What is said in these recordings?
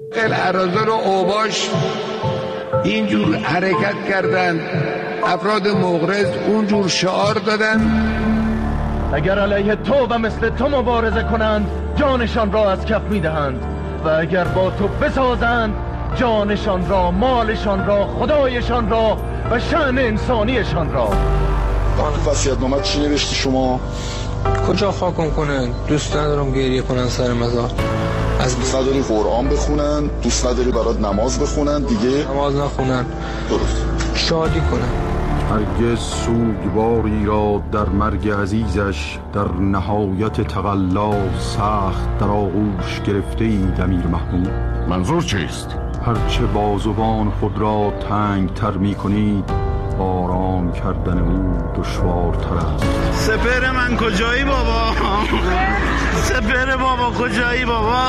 اراذل و اوباش اینجور حرکت کردند، افراد مغرض اونجور شعار دادن اگر علیه تو و مثل تو مبارزه کنند جانشان را از کف میدهند و اگر با تو بسازند جانشان را، مالشان را، خدایشان را و شأن انسانیشان را. وصیت‌نامه چی نوشتی شما؟ کجا خاکم کنن؟ دوست ندارم گریه کنن سر مزار. دوست نداری قرآن بخونن؟ دوست نداری برات نماز بخونن؟ دیگه نماز نخونن، درست شادی کنن. هرگز سوگواری را در مرگ عزیزش در نهایت تقلا سخت در آغوش گرفته اید امیر محمود. منظور چیست؟ هرچه بازوان خود را تنگ تر می کنید آرام کردن او دشوارتر است. سپر من کجایی بابا؟ سپر بابا کجایی بابا؟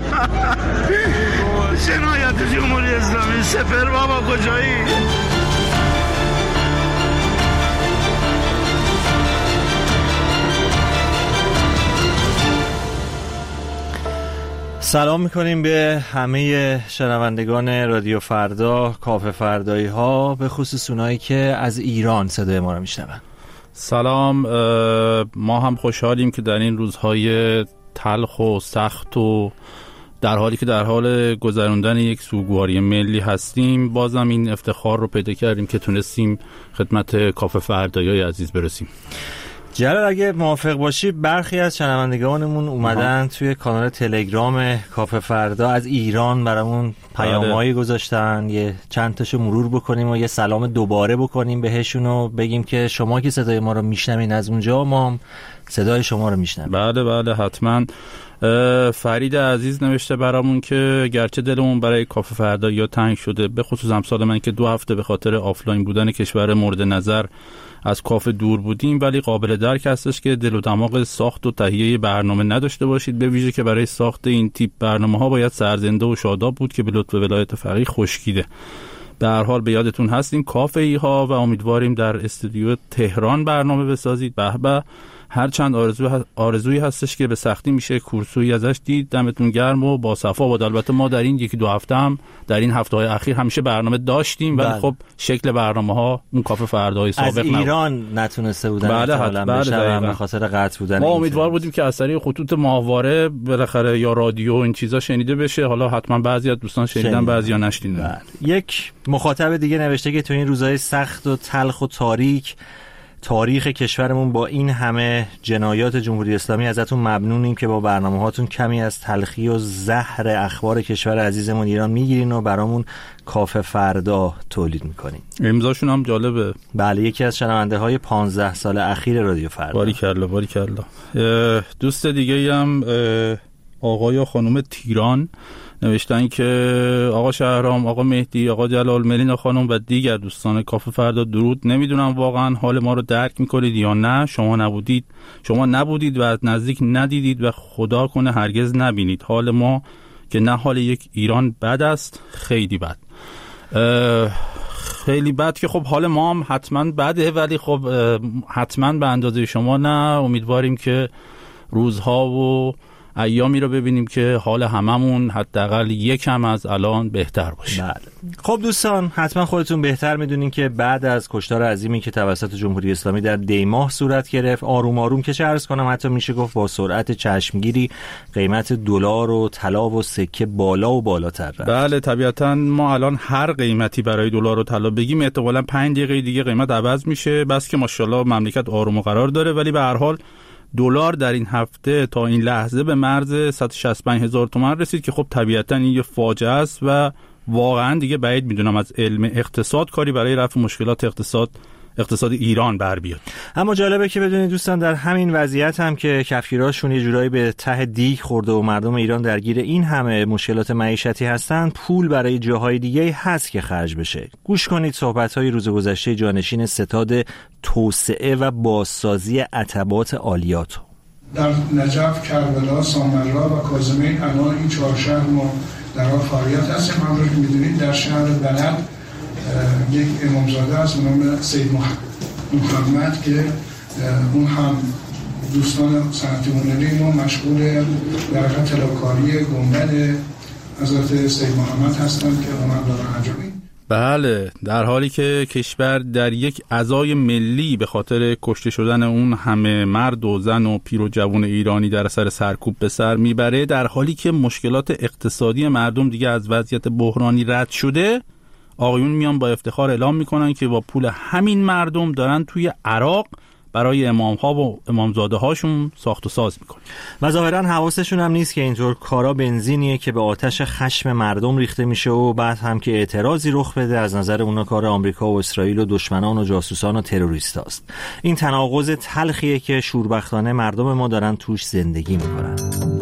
جنایت جمهوری اسلامی، سپر بابا کجایی؟ سلام میکنیم به همه شنوندگان رادیو فردا، کافه فردایی ها، به خصوص اونایی که از ایران صدای ما رو میشنون. سلام، ما هم خوشحالیم که در این روزهای تلخ و سخت و در حالی که در حال گذراندن یک سوگواری ملی هستیم بازم این افتخار رو پیدا کردیم که تونستیم خدمت کافه فردایی عزیز برسیم. جلال اگه موافق باشی برخی از شنوندگانمون اومدن توی کانال تلگرام کافه فردا از ایران برامون پیامایی گذاشتن، یه چند تاشو مرور بکنیم و یه سلام دوباره بکنیم بهشون و بگیم که شما که صدای ما رو میشنوین از اونجا، ما هم صدای شما رو میشنویم. بله حتما. فرید عزیز نوشته برامون که گرچه دلمون برای کافه فردا تنگ شده، به خصوص امسال من که 2 هفته به خاطر آفلاین بودن کشور مورد نظر از کافه دور بودیم، ولی قابل درک هستش که دل و دماغ ساخت و تهیه برنامه نداشته باشید، به ویژه که برای ساخت این تیپ برنامه ها باید سرزنده و شاداب بود که به لطف ولایت فقیه خشکیده. به هر حال به یادتون هستیم کافه ای ها و امیدواریم در استودیو تهران برنامه بسازید. به هر چند آرزویی هستش که به سختی میشه کورسویی ازش دید. دمتون گرم و با صفا باد. البته ما در این 1-2 هفته هم در این هفته‌های اخیر همیشه برنامه داشتیم، ولی خب شکل برنامه‌ها اون کافه فردای سابق از ایران نتونسته بودن احتمالاً بشه به خاطر قطع بودن. ما امیدوار بودیم که از طریق خطوط ماهواره بالاخره یا رادیو این چیزا شنیده بشه. حالا حتما بعضی از دوستان شنیدن، بعضیا نشنیدن. یک مخاطب دیگه نوشته که تو این روزهای سخت و تلخ و تاریخ کشورمون با این همه جنایات جمهوری اسلامی ازتون ممنونیم که با برنامه هاتون کمی از تلخی و زهر اخبار کشور عزیزمون ایران میگیرین و برامون کافه فردا تولید میکنین. امضاشون هم جالبه. بله، یکی از شنونده های 15 سال اخیر رادیو فردا. باریکلا. دوست دیگه هم آقای و خانم تیران نوشتن که آقا شهرام، آقا مهدی، آقا جلال، ملینا خانم و دیگر دوستان کافه فردا درود. نمیدونم واقعا حال ما رو درک میکنید یا نه. شما نبودید و از نزدیک ندیدید و خدا کنه هرگز نبینید. حال ما که نه حال یک ایران بد است، خیلی بد. خیلی بد که خب حال ما هم حتما بده، ولی خب حتما به اندازه شما نه. امیدواریم که روزها و ایامی رو ببینیم که حال هممون حداقل یکم از الان بهتر باشه. بله. خب دوستان، حتما خودتون بهتر میدونین که بعد از کشتار عظیمی که توسط جمهوری اسلامی در دیماه صورت گرفت، آروم آروم که چه عرض کنم، حتی میشه گفت با سرعت چشمگیری قیمت دلار و طلا و سکه بالا و بالاتر رفت. بله طبیعتا ما الان هر قیمتی برای دلار و طلا بگیم احتمالاً 5 دقیقه دیگه قیمت عوض میشه، بس که ماشاءالله مملکت آروم و قرار داره. ولی به هر حال دلار در این هفته تا این لحظه به مرز 165,000 تومان رسید که خب طبیعتا این یه فاجعه است و واقعا دیگه بعید میدونم از علم اقتصاد کاری برای رفع مشکلات اقتصاد ایران بر بیاد. اما جالبه که بدونید دوستان، در همین وضعیت هم که کفگیراشون یه جورایی به ته دیگ خورده و مردم ایران درگیر این همه مشکلات معیشتی هستن، پول برای جاهای دیگه هست که خرج بشه. گوش کنید صحبت‌های روز گذشته جانشین ستاد توسعه و بازسازی عتبات عالیات. در نجف، کربلا، سامرا و کاظمین الان این 4 شهر ما در حال فعالیت هستیم. همونطور که می‌دونید در شهر بلد یک امامزاده است به نام سید محمد که اون هم دوستان صنعتی هنری ما مشغول در طلاکاری گنبد حضرت سید محمد هستند که اونا دارن انجام. بله، در حالی که کشور در یک عزای ملی به خاطر کشته شدن اون همه مرد و زن و پیر و جوان ایرانی در اثر سرکوب به سر میبره، در حالی که مشکلات اقتصادی مردم دیگه از وضعیت بحرانی رد شده، آقایون میان با افتخار اعلام میکنن که با پول همین مردم دارن توی عراق برای امام‌ها و امامزاده هاشون ساخت و ساز میکنن و ظاهرا حواسشون هم نیست که اینطور کارا بنزینیه که به آتش خشم مردم ریخته میشه و بعد هم که اعتراضی رخ بده از نظر اونا کار آمریکا و اسرائیل و دشمنان و جاسوسان و تروریستاست. این تناقض تلخیه که شوربختانه مردم ما دارن توش زندگی میکنن.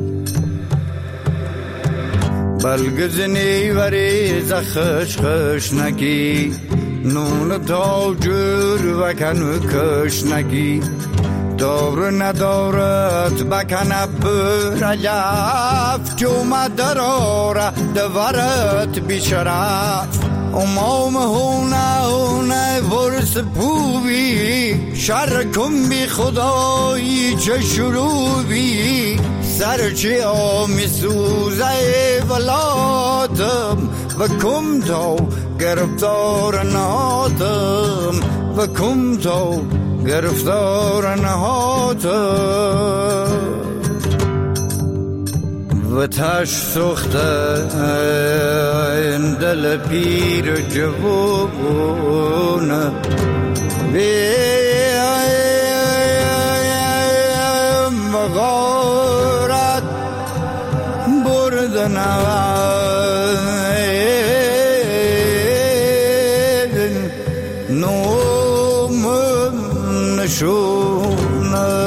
بلگزنی وری زخش خش نگی نون تا جور وکن کش نگی دور ندارد بکن برلیف جوم دراره دورت بیشرف امام هونه ورس پوبی شر کن بی خدایی چه شروبی سرچی آمی سوزه ولادم و کم تو گرفتار نهادم و کم تو گرفتار نهادم و تش سخته این دل پیر جوونه مغارت بردن نوم نشونه.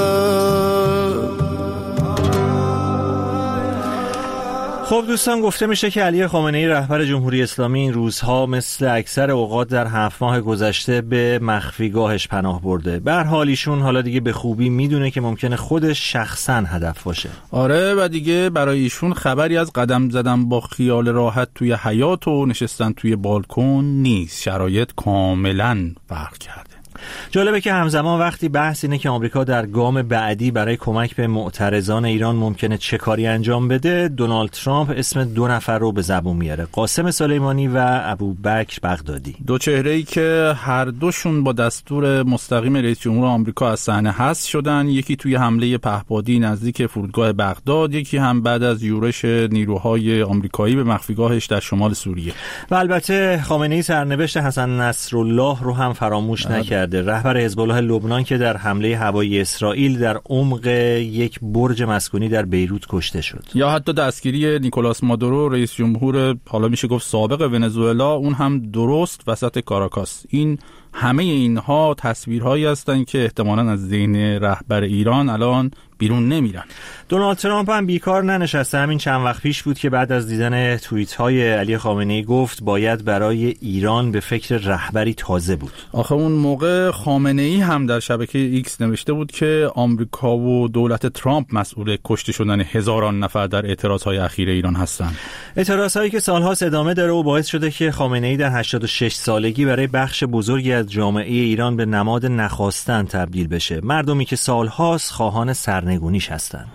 خب دوستان، گفته میشه که علی خامنه‌ای رهبر جمهوری اسلامی این روزها مثل اکثر اوقات در 7 ماه گذشته به مخفیگاهش پناه برده. به هر حال ایشون حالا دیگه به خوبی میدونه که ممکنه خودش شخصا هدف باشه. آره، و دیگه برای ایشون خبری از قدم زدن با خیال راحت توی حیاط و نشستن توی بالکن نیست. شرایط کاملا فرق کرده. جالبه که همزمان وقتی بحث اینه که آمریکا در گام بعدی برای کمک به معترضان ایران ممکنه چه کاری انجام بده، دونالد ترامپ اسم 2 نفر رو به زبون میاره: قاسم سلیمانی و ابوبکر بغدادی. دو چهره‌ای که هر دوشون با دستور مستقیم رئیس جمهور آمریکا از صحنه حذف شدن، یکی توی حمله پهپادی نزدیک فرودگاه بغداد، یکی هم بعد از یورش نیروهای آمریکایی به مخفیگاهش در شمال سوریه. و البته خامنه‌ای سرنوشت حسن نصرالله رو هم فراموش نکرد. رهبر حزب الله لبنان که در حمله هوایی اسرائیل در عمق یک برج مسکونی در بیروت کشته شد. یا حتی دستگیری نیکولاس مادورو، رئیس جمهور حالا میشه گفت سابق ونزوئلا، اون هم درست وسط کاراکاس. این همه اینها تصویرهایی هستند که احتمالاً از ذهن رهبر ایران الان بیرون نمیرن. دونالد ترامپ هم بیکار ننشسته. همین چند وقت پیش بود که بعد از دیدن توییت‌های علی خامنه‌ای گفت باید برای ایران به فکر رهبری تازه بود. آخه اون موقع خامنه‌ای هم در شبکه ایکس نوشته بود که آمریکا و دولت ترامپ مسئول کشته شدن هزاران نفر در اعتراضهای اخیر ایران هستند. اعتراضهایی که سالها ادامه داره و باعث شده که خامنه‌ای در 86 سالگی برای بخش بزرگی از جامعه ایران به نماد نخواستن تبدیل بشه. مردمی که سالهاست خواهان سرنگونیش هستند.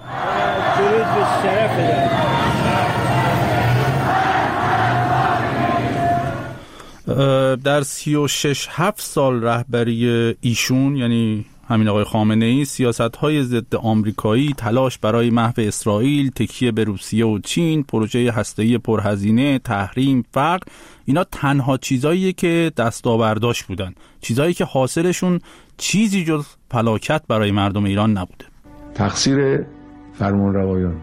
در 36-7 سال رهبری ایشون، یعنی همین آقای خامنه‌ای، سیاست‌های ضد آمریکایی، تلاش برای محو اسرائیل، تکیه به روسیه و چین، پروژه هسته‌ای پرهزینه، تحریم، فقر، اینا تنها چیزاییه که دستاورداش بودن، چیزایی که حاصلشون چیزی جز فلاکت برای مردم ایران نبوده. تقصیر فرمانروایان،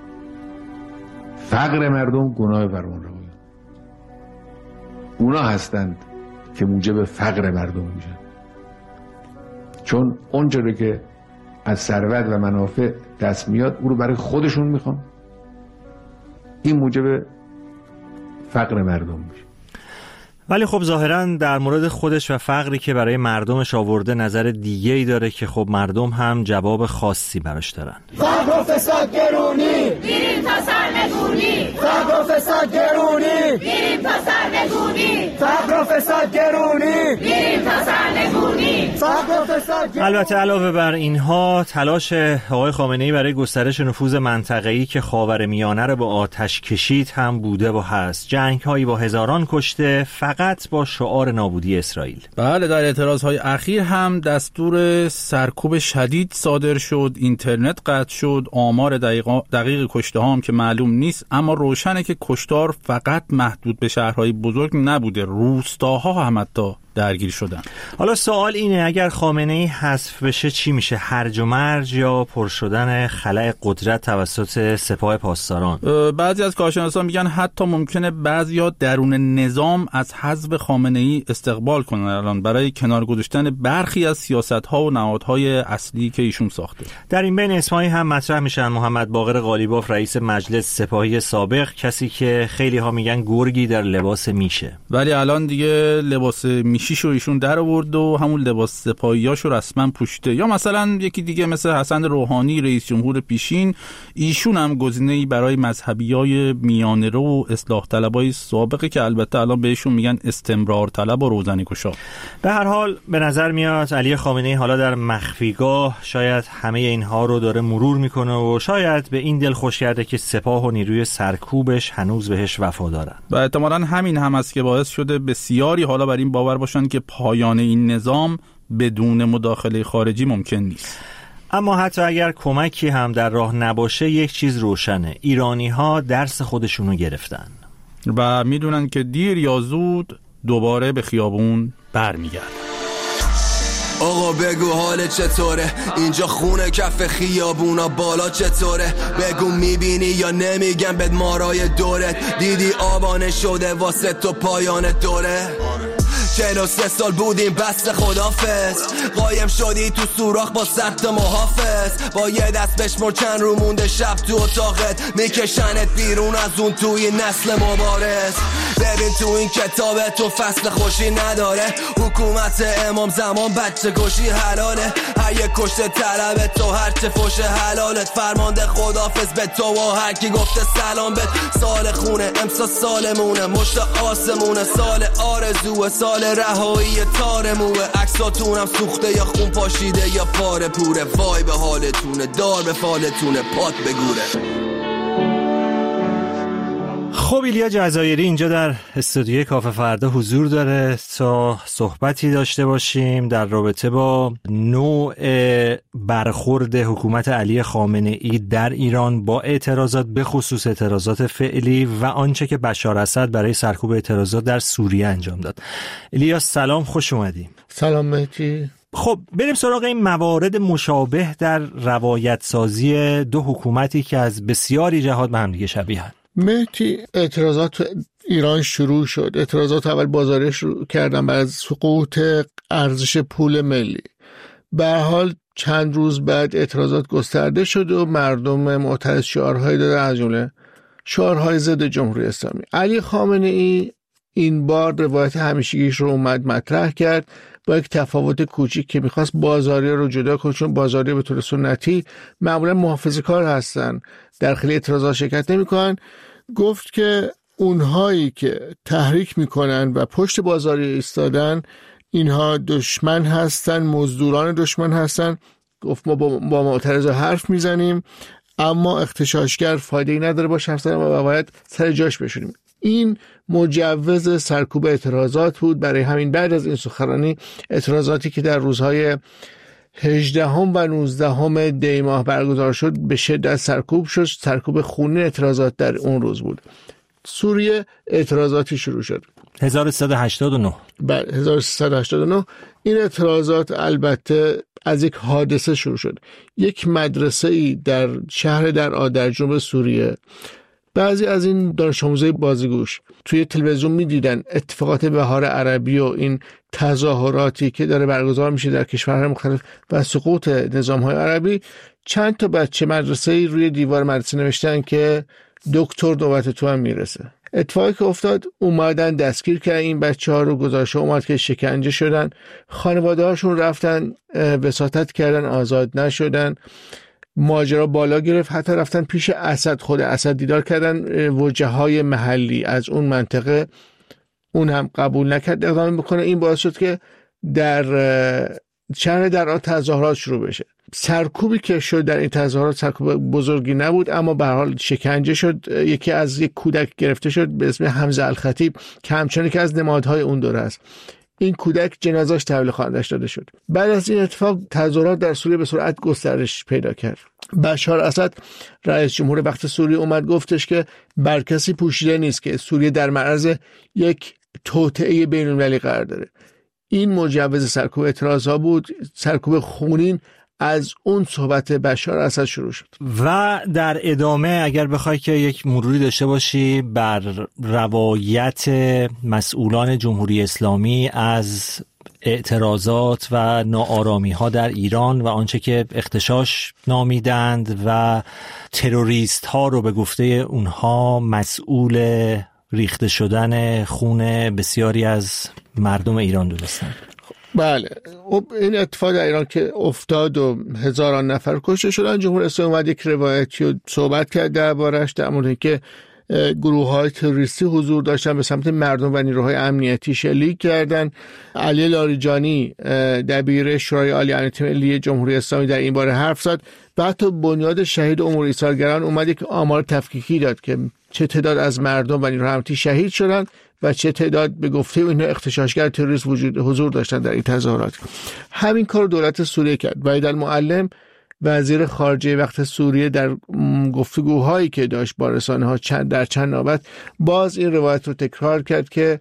فقر مردم گناه فرمانروایان. اونا هستند که موجب فقر مردم میشن، چون اونجوری که از ثروت و منافع دست میاد او رو برای خودشون میخوان. این موجب فقر مردم میشه. ولی خب ظاهراً در مورد خودش و فقری که برای مردمش آورده نظر دیگه‌ای داره که خب مردم هم جواب خاصی براش دارن. فقر و فساد گرونی، بریم تا سرنگونی. فقر و فساد گرونی، بریم تا سرنگونی. فقر و فساد گرونی، میریم تا سرنگونی. فقر و فساد گرونی. البته علاوه بر اینها تلاش آقای خامنه‌ای برای گسترش نفوذ منطقه‌ای که خاورمیانه رو به آتش کشید هم بوده و هست. جنگ‌هایی با هزاران کشته فقط با شعار نابودی اسرائیل. بله، در اعتراضهای اخیر هم دستور سرکوب شدید صادر شد، اینترنت قطع شد، آمار دقیق کشته ها هم که معلوم نیست، اما روشنه که کشتار فقط محدود به شهرهای بزرگ نبوده، روستاها هم حتی درگیر شدن. حالا سوال اینه اگر خامنه‌ای حذف بشه چی میشه؟ هرج و مرج یا پر شدن خلأ قدرت توسط سپاه پاسداران؟ بعضی از کارشناسان میگن حتی ممکنه بعضیا درون نظام از حذف خامنه‌ای استقبال کنن الان برای کنار گذاشتن برخی از سیاست‌ها و نهادهای اصلی که ایشون ساخته. در این بین اسمایی هم مطرح میشن. محمد باقر قالیباف رئیس مجلس سپاهی سابق، کسی که خیلی ها میگن گرگی در لباس میشه، ولی الان دیگه لباس میشیشو ایشون در آورد و همون لباس سپاهیاشو رسما پوشیده. یا مثلا یکی دیگه مثل حسن روحانی رئیس جمهور پیشین، ایشون هم گزینه‌ای برای مذهبیای میانه‌رو و اصلاح طلبای سابقه که البته الان بهشون میگن استمرار طلب و روزنه‌گشا. به هر حال به نظر میاد علی خامنه‌ای حالا در مخفیگاه شاید همه اینها رو داره مرور میکنه و شاید به این دل خوش کرده که سپاه و نیروی سرکوبش هنوز بهش وفادارن. و احتمالاً همین هم است که باعث شده بسیاری حالا بر این باور باشن که پایان این نظام بدون مداخله خارجی ممکن نیست. اما حتی اگر کمکی هم در راه نباشه یک چیز روشنه، ایرانی‌ها درس خودشونو گرفتن و میدونن که دیر یا زود دوباره به خیابون برمیگردن. آقا بگو حال چطوره؟ اینجا خونه کف خیابونا بالا چطوره؟ بگو میبینی یا نمیگم بد مارای دورت؟ دیدی آبانه شده واسه تو پایان دوره؟ 43 سال بودیم بسته خدافز، قایم شدی تو سوراخ با 100 محافظ، با یه دست بشمر چند رو مونده شب تو اتاقت، میکشنت بیرون از اون توی نسل مبارز. ببین تو این کتاب تو فصل خوشی نداره، حکومت امام زمان بچه کشی حلاله، هر یک کشته طلب تو هرچه فوش حلالت، فرمانده خدافز به تو و هر کی گفته سلام بد. سال خونه امسا سالمونه، مشت آسمونه، سال آرزوه، سال رهایی تارموه، عکساتونم سوخته یا خون پاشیده یا پاره پوره، وای به حالتونه دار به فالتونه پات بگوره. خب ایلیا جزایری اینجا در استودیوی کافه فردا حضور داره تا صحبتی داشته باشیم در رابطه با نوع برخورد حکومت علی خامنه‌ای در ایران با اعتراضات، به خصوص اعتراضات فعلی و آنچه که بشار اسد برای سرکوب اعتراضات در سوریه انجام داد. ایلیا سلام، خوش اومدیم. سلام مهدی. خب بریم سراغ این موارد مشابه در روایت سازی دو حکومتی که از بسیاری جهات به هم دیگه شبیه‌اند. مهدی، اعتراضات ایران شروع شد. اعتراضات اول بازاریش شروع کردن بعد از سقوط ارزش پول ملی. به هر حال چند روز بعد اعتراضات گسترده شد و مردم معترض شعارهای دادن، از جمله شعارهای ضد جمهوری اسلامی. علی خامنه‌ای این بار روایت همیشگیش رو اومد مطرح کرد با یک تفاوت کوچیک که میخواست بازاری رو جدا کنه، چون بازاری به طور سنتی معمولا محافظه‌کار هستن، در خیلی اعتراضات شرکت نمی‌کنن. گفت که اونهایی که تحریک میکنن و پشت بازاری ایستادن اینها دشمن هستن، مزدوران دشمن هستن. گفت ما با معترضا حرف میزنیم اما اغتشاشگر فایده‌ای نداره باش حرف زدن و باید سر جاش بشونیم. این مجوز سرکوب اعتراضات بود. برای همین بعد از این سخنرانی اعتراضاتی که در روزهای 18 و 19 دی ماه برگزار شد به شدت سرکوب شد. سرکوب خونین اعتراضات در اون روز بود. سوریه اعتراضاتی شروع شد 1389. بعد 1389 این اعتراضات البته از یک حادثه شروع شد. یک مدرسه‌ای در شهر درعا در جنوب سوریه، بعضی از این دانش آموزای بازیگوش توی تلویزیون می‌دیدن اتفاقات بهار عربی و این تظاهراتی که داره برگزار میشه در کشورهای مختلف و سقوط نظام‌های عربی. چند تا بچه مدرسه‌ای روی دیوار مدرسه نوشتن که دکتر نوبت تو هم میرسه. اتفاقی که افتاد، اومدن دستگیر کردن این بچه‌ها رو. گزارش اومد که شکنجه شدن، خانواده‌هاشون رفتن وساطت کردن، آزاد نشدن. ماجرا بالا گرفت، حتی رفتن پیش اسد، خود اسد دیدار کردن. وجههای محلی از اون منطقه اون هم قبول نکرد اقدام بکنه. این باعث شد که در شهر درعا تظاهرات شروع بشه. سرکوبی که شد در این تظاهرات سرکوب بزرگی نبود، اما به هر حال شکنجه شد. یکی از یک کودک گرفته شد به اسم حمزه الخطیب که همچنان که از نمادهای اون دوره است. این کودک جنازه‌اش تحویل خانواده‌اش داده شد. بعد از این اتفاق تظاهرات در سوریه به سرعت گسترش پیدا کرد. بشار اسد رئیس جمهور وقت سوریه اومد گفتش که بر کسی پوشیده نیست که سوریه در معرض یک توطئه بین‌المللی قرار داره. این مجوز سرکوب اعتراض‌ها بود، سرکوب خونین از اون صحبت بشار اسد شروع شد. و در ادامه اگر بخوای که یک مروری داشته باشی بر روایت مسئولان جمهوری اسلامی از اعتراضات و ناآرامی ها در ایران و آنچه که اغتشاش نامیدند و تروریست ها رو به گفته اونها مسئول ریخته شدن خون بسیاری از مردم ایران دونستند. بله، این اتفاق در ایران که افتاد و هزاران نفر کشته شدن، جمهوری اسلامی اومد یک روایتی رو صحبت کرد دربارش، در مورد اینکه گروه‌های تروریستی حضور داشتن به سمت مردم و نیروهای امنیتی شلیک کردن. علی لاریجانی دبیر شورای عالی امنیت ملی جمهوری اسلامی در این باره حرف زد و حتی بنیاد شهید امور ایثارگران اومد یک آمار تفکیکی داد که چه تعداد از مردم و نیروهای امنیتی شهید شدن و چه تعداد به گفته اینها اغتشاشگر تروریست حضور داشتن در این تظاهرات. همین کار دولت سوریه کرد. وحید المعلم وزیر خارجه وقت سوریه در گفتگوهایی که داشت با رسانه‌ها در چند نوبت باز این روایت رو تکرار کرد که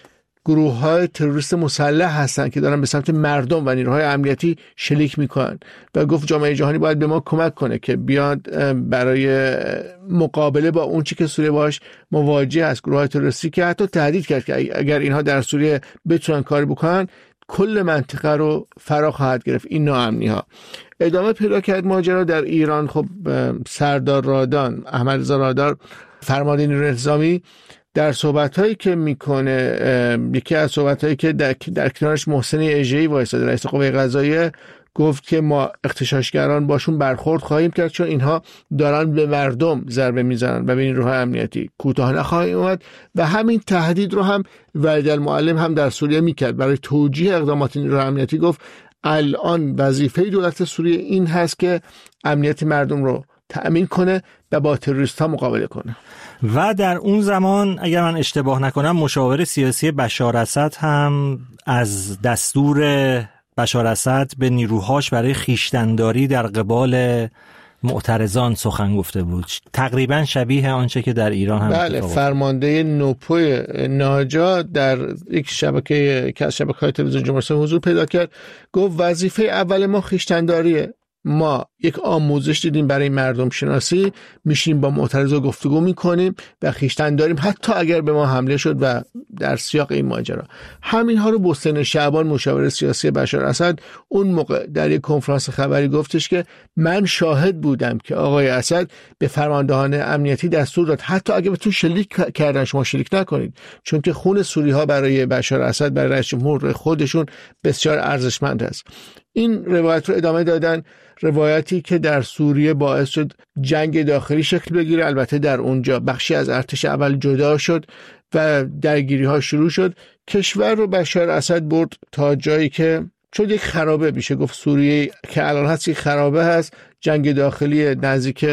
گروه‌های تروریست مسلح هستند که دارن به سمت مردم و نیروهای امنیتی شلیک میکنن و گفت جامعه جهانی باید به ما کمک کنه که بیاد برای مقابله با اون چی که سوریه باش مواجه است. گروه‌های تروریستی که حتی تهدید کرد که اگر اینها در سوریه بتونن کاری بکنن کل منطقه رو فرا خواهد گرفت این ناامنی‌ها. ادامه پیدا کرد ماجرا در ایران. خب سردار رادان، احمد رضا رادان، فرمانده نیروی انتظامی در صحبت‌هایی که میکنه، یکی از صحبت‌هایی که در کنارش محسن اژه‌ای وایساده رئیس قوه قضاییه، گفت که ما اغتشاشگران باشون برخورد خواهیم کرد چون اینها دارن به مردم ضربه میزنن و به نیروهای امنیتی کوتاه نخواهیم اومد. و همین تهدید رو هم وحید المعلم هم در سوریه میکرد. برای توجیه اقدامات نیروهای امنیتی گفت الان وظیفه دولت سوریه این هست که امنیت مردم رو تأمین کنه و با تروریست ها مقابله کنه. و در اون زمان اگر من اشتباه نکنم مشاور سیاسی بشار اسد هم از دستور بشار اسد به نیروهاش برای خویشتن‌داری در قبال معترضان سخن گفته بود، تقریبا شبیه آنچه که در ایران هم بله، فرمانده نوپوی ناجا در یک شبکه که از شبکه‌های تلویزیون جمهوری اسلامی حضور پیدا کرد، گفت وظیفه اول ما خویشتن‌داریه. ما یک آموزش دیدیم برای مردم شناسی، میشیم با معترضا گفتگو میکنیم و خویشتن داریم حتی اگر به ما حمله شد. و در سیاق این ماجرا همین ها رو بستان شعبان مشاور سیاسی بشار اسد اون موقع در یک کنفرانس خبری گفتش که من شاهد بودم که آقای اسد به فرماندهان امنیتی دستور داد حتی اگه بهتون شلیک کردن شما شلیک نکنید، چون که خون سوری ها برای بشار اسد، برای رئیس جمهور خودشون بسیار ارزشمند است. این روایت رو ادامه دادن، روایتی که در سوریه باعث شد جنگ داخلی شکل بگیره. البته در اونجا بخشی از ارتش اول جدا شد و درگیری ها شروع شد. کشور رو بشار اسد برد تا جایی که شد یک خرابه، میشه گفت سوریه که الان هست یک خرابه هست. جنگ داخلی نزدیک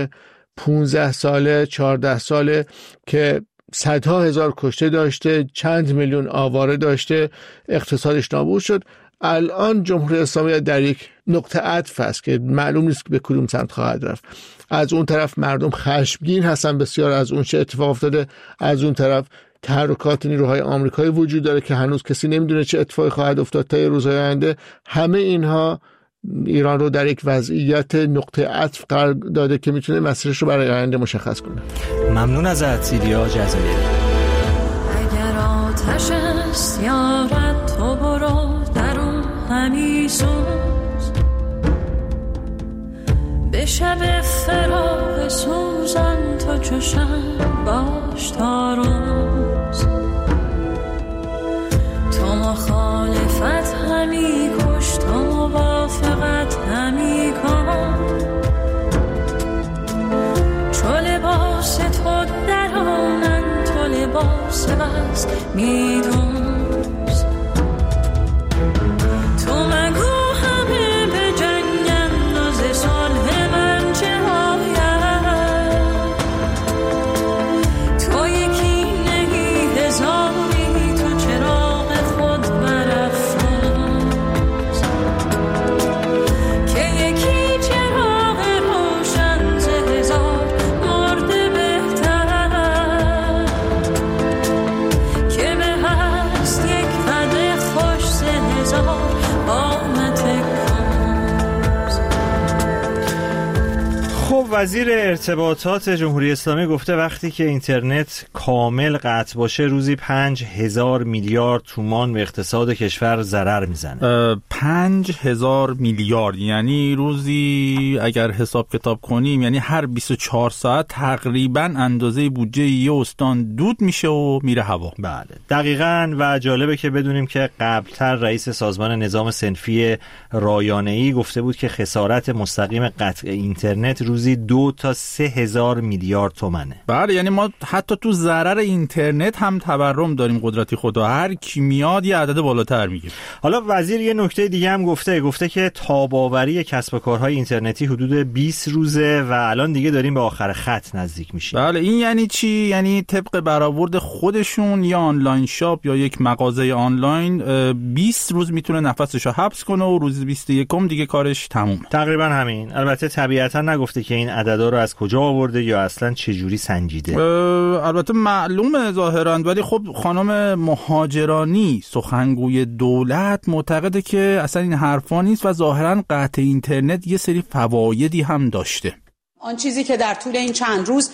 15 ساله 14 ساله که صدها هزار کشته داشته، چند میلیون آواره داشته، اقتصادش نابود شد. الان جمهوری اسلامی در یک نقطه عطف است که معلوم نیست که به کدوم سمت خواهد رفت. از اون طرف مردم خشمگین هستن بسیار از اون چه اتفاق افتاده، از اون طرف تحرکات نیروهای آمریکایی وجود داره که هنوز کسی نمیدونه چه اتفاقی خواهد افتاد تا روزهای آینده. همه اینها ایران رو در یک وضعیت نقطه عطف قرار داده که میتونه مسیرش رو برای آینده مشخص کنه. ممنون ازت سیدیا جزایری. اگر آتش است یارد تو برو در اون همی سوز، به شب فراق سوزان تو چشم باش تا روز. تو مخالفت همی کش تو موافقت همی کن، چو لباس تو درانن تو لباس فاصله است میدوز. تو مگو همه به جنگن و ز صلح من چه آید، تو یکی نهی هزاری، تو چراغ خود برافروز که یکی چراغ روشن ز هزار مرده بهتر، که به هست یک قدر خوش ز هزار قامت کنز. خب وزیر ارتباطات جمهوری اسلامی گفته وقتی که اینترنت کامل قطع باشه روزی 5,000 میلیارد تومان به اقتصاد کشور ضرر میزنه. 5,000 میلیارد یعنی روزی اگر حساب کتاب کنیم یعنی هر 24 ساعت تقریبا اندازه بودجه یه استان دود میشه و میره هوا. بله دقیقاً. و جالبه که بدونیم که قبلتر رئیس سازمان نظام صنفی رایانه‌ای گفته بود که خسارت مستقیم قطع اینترنت روزی 2 تا 3,000 میلیارد تومنه. بله یعنی ما حتی تو ضرر اینترنت هم تورم داریم قدرتی خدا، هر کی میاد یه عدد بالاتر میگه. حالا وزیر یه نکته دیگه هم گفته که تاب‌آوری کسب و کارهای اینترنتی حدود 20 روزه و الان دیگه داریم به آخر خط نزدیک میشیم. بله این یعنی چی؟ یعنی طبق برآورد خودشون یا آنلاین شاپ یا یک مغازه آنلاین 20 روز میتونه نفسشو حبس کنه و روز 21م دیگه کارش تمومه. تقریبا همین. البته طبیعتا نگفته که این عددا رو از کجا آورده یا اصلا چه جوری سنجیده. البته معلومه ظاهرا، ولی خب خانم مهاجرانی سخنگوی دولت معتقده که اصلا این حرفا نیست و ظاهرا قطع اینترنت یه سری فوایدی هم داشته. آن چیزی که در طول این چند روز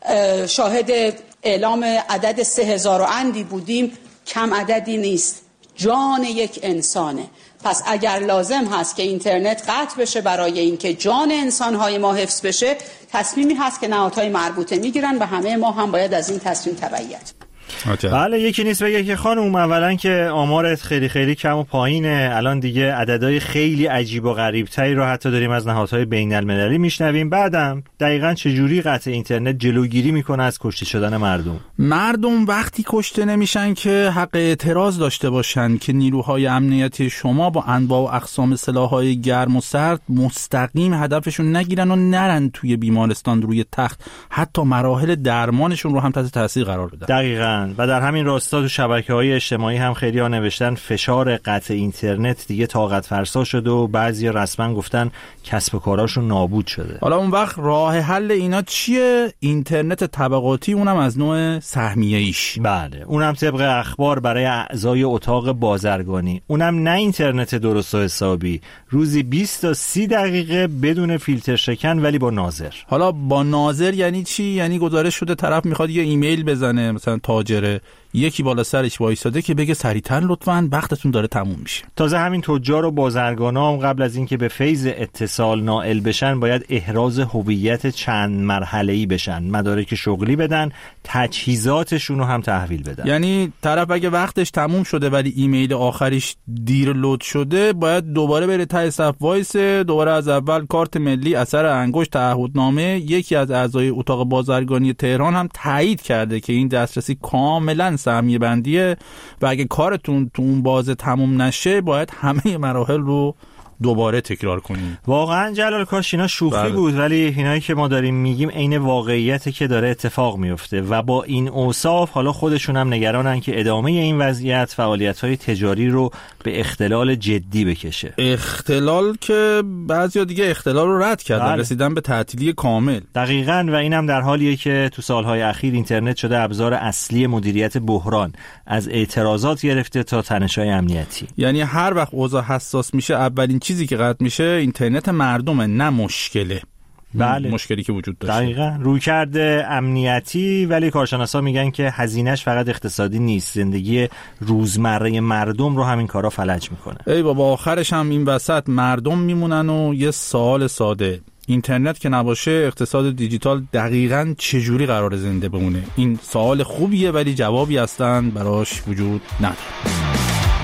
شاهد اعلام عدد 3,000 و اندی بودیم کم عددی نیست، جان یک انسانه. پس اگر لازم هست که اینترنت قطع بشه برای اینکه جان انسانهای ما حفظ بشه، تصمیمی هست که نهادهای مربوطه میگیرن و همه ما هم باید از این تصمیم تبعیت. بله یکی نیست بگه که خانم اولا که آمارت خیلی خیلی کم و پایینه، الان دیگه عددهای خیلی عجیب و غریب تری رو حتی داریم از نهادهای بین المللی میشنویم. بعدم دقیقاً چجوری قطع اینترنت جلوگیری میکنه از کشته شدن مردم وقتی کشته نمیشن که حق اعتراض داشته باشن که نیروهای امنیتی شما با انواع و اقسام سلاحهای گرم و سرد مستقیم هدفشون نگیرن و نرن توی بیمارستان روی تخت، حتی مراحل درمانشون رو هم تحت تاثیر قرار بدن. دقیقاً. و در همین راستا تو شبکه‌های اجتماعی هم خیلی ها نوشتن فشار قطع اینترنت دیگه طاقت فرسا شده و بعضی رسما گفتن کسب و کاراشون نابود شده. حالا اون وقت راه حل اینا چیه؟ اینترنت طبقاتی، اونم از نوع سهمیه‌ایش. بله اونم طبق اخبار برای اعضای اتاق بازرگانی، اونم نه اینترنت درست و حسابی، روزی 20 تا 30 دقیقه بدون فیلتر شکن ولی با ناظر. حالا با ناظر یعنی چی؟ یعنی گزارش شده طرف میخواد یه ایمیل بزنه، مثلا تاجره، یکی بالا سرش وایساده که بگه سریعتر لطفاً وقتتون داره تموم میشه. تازه همین تجار و بازرگانا هم قبل از اینکه به فیض اتصال نائل بشن باید احراز هویت چند مرحله‌ای بشن، مدارک شغلی بدن، تجهیزاتشون رو هم تحویل بدن. یعنی طرف اگه وقتش تموم شده ولی ایمیل آخریش دیر لود شده باید دوباره بره ته صف وایسه، دوباره از اول کارت ملی، اثر انگشت، تعهدنامه. یکی از اعضای اتاق بازرگانی تهران هم تایید کرده که این دسترسی کاملا سهمیه بندیه و اگه کارتون تو اون بازه تموم نشه باید همه مراحل رو دوباره تکرار کنیم. واقعا جلال کاش اینا شوخی بود، ولی اینایی که ما داریم میگیم عین واقعیتی که داره اتفاق میفته و با این اوصاف حالا خودشون هم نگرانن که ادامه این وضعیت فعالیت‌های تجاری رو به اختلال جدی بکشه. اختلال که بعضیا دیگه اختلال رو رد کردن، رسیدن به تعطیلی کامل. دقیقاً. و اینم در حالیه که تو سالهای اخیر اینترنت شده ابزار اصلی مدیریت بحران، از اعتراضات گرفته تا تنش‌های امنیتی. یعنی هر وقت اوضاع حساس میشه اولین چیزی که قطع میشه اینترنت مردمه، نه مشکله. بله. مشکلی که وجود داشته. دقیقاً. رویکرد امنیتی، ولی کارشناسا میگن که هزینه‌اش فقط اقتصادی نیست، زندگی روزمره مردم رو همین کارا فلج میکنه. ای بابا آخرش هم این وسط مردم میمونن و یه سوال ساده، اینترنت که نباشه اقتصاد دیجیتال دقیقاً چجوری قرار زنده بمونه؟ این سوال خوبیه ولی جوابی اصلاً براش وجود نداره.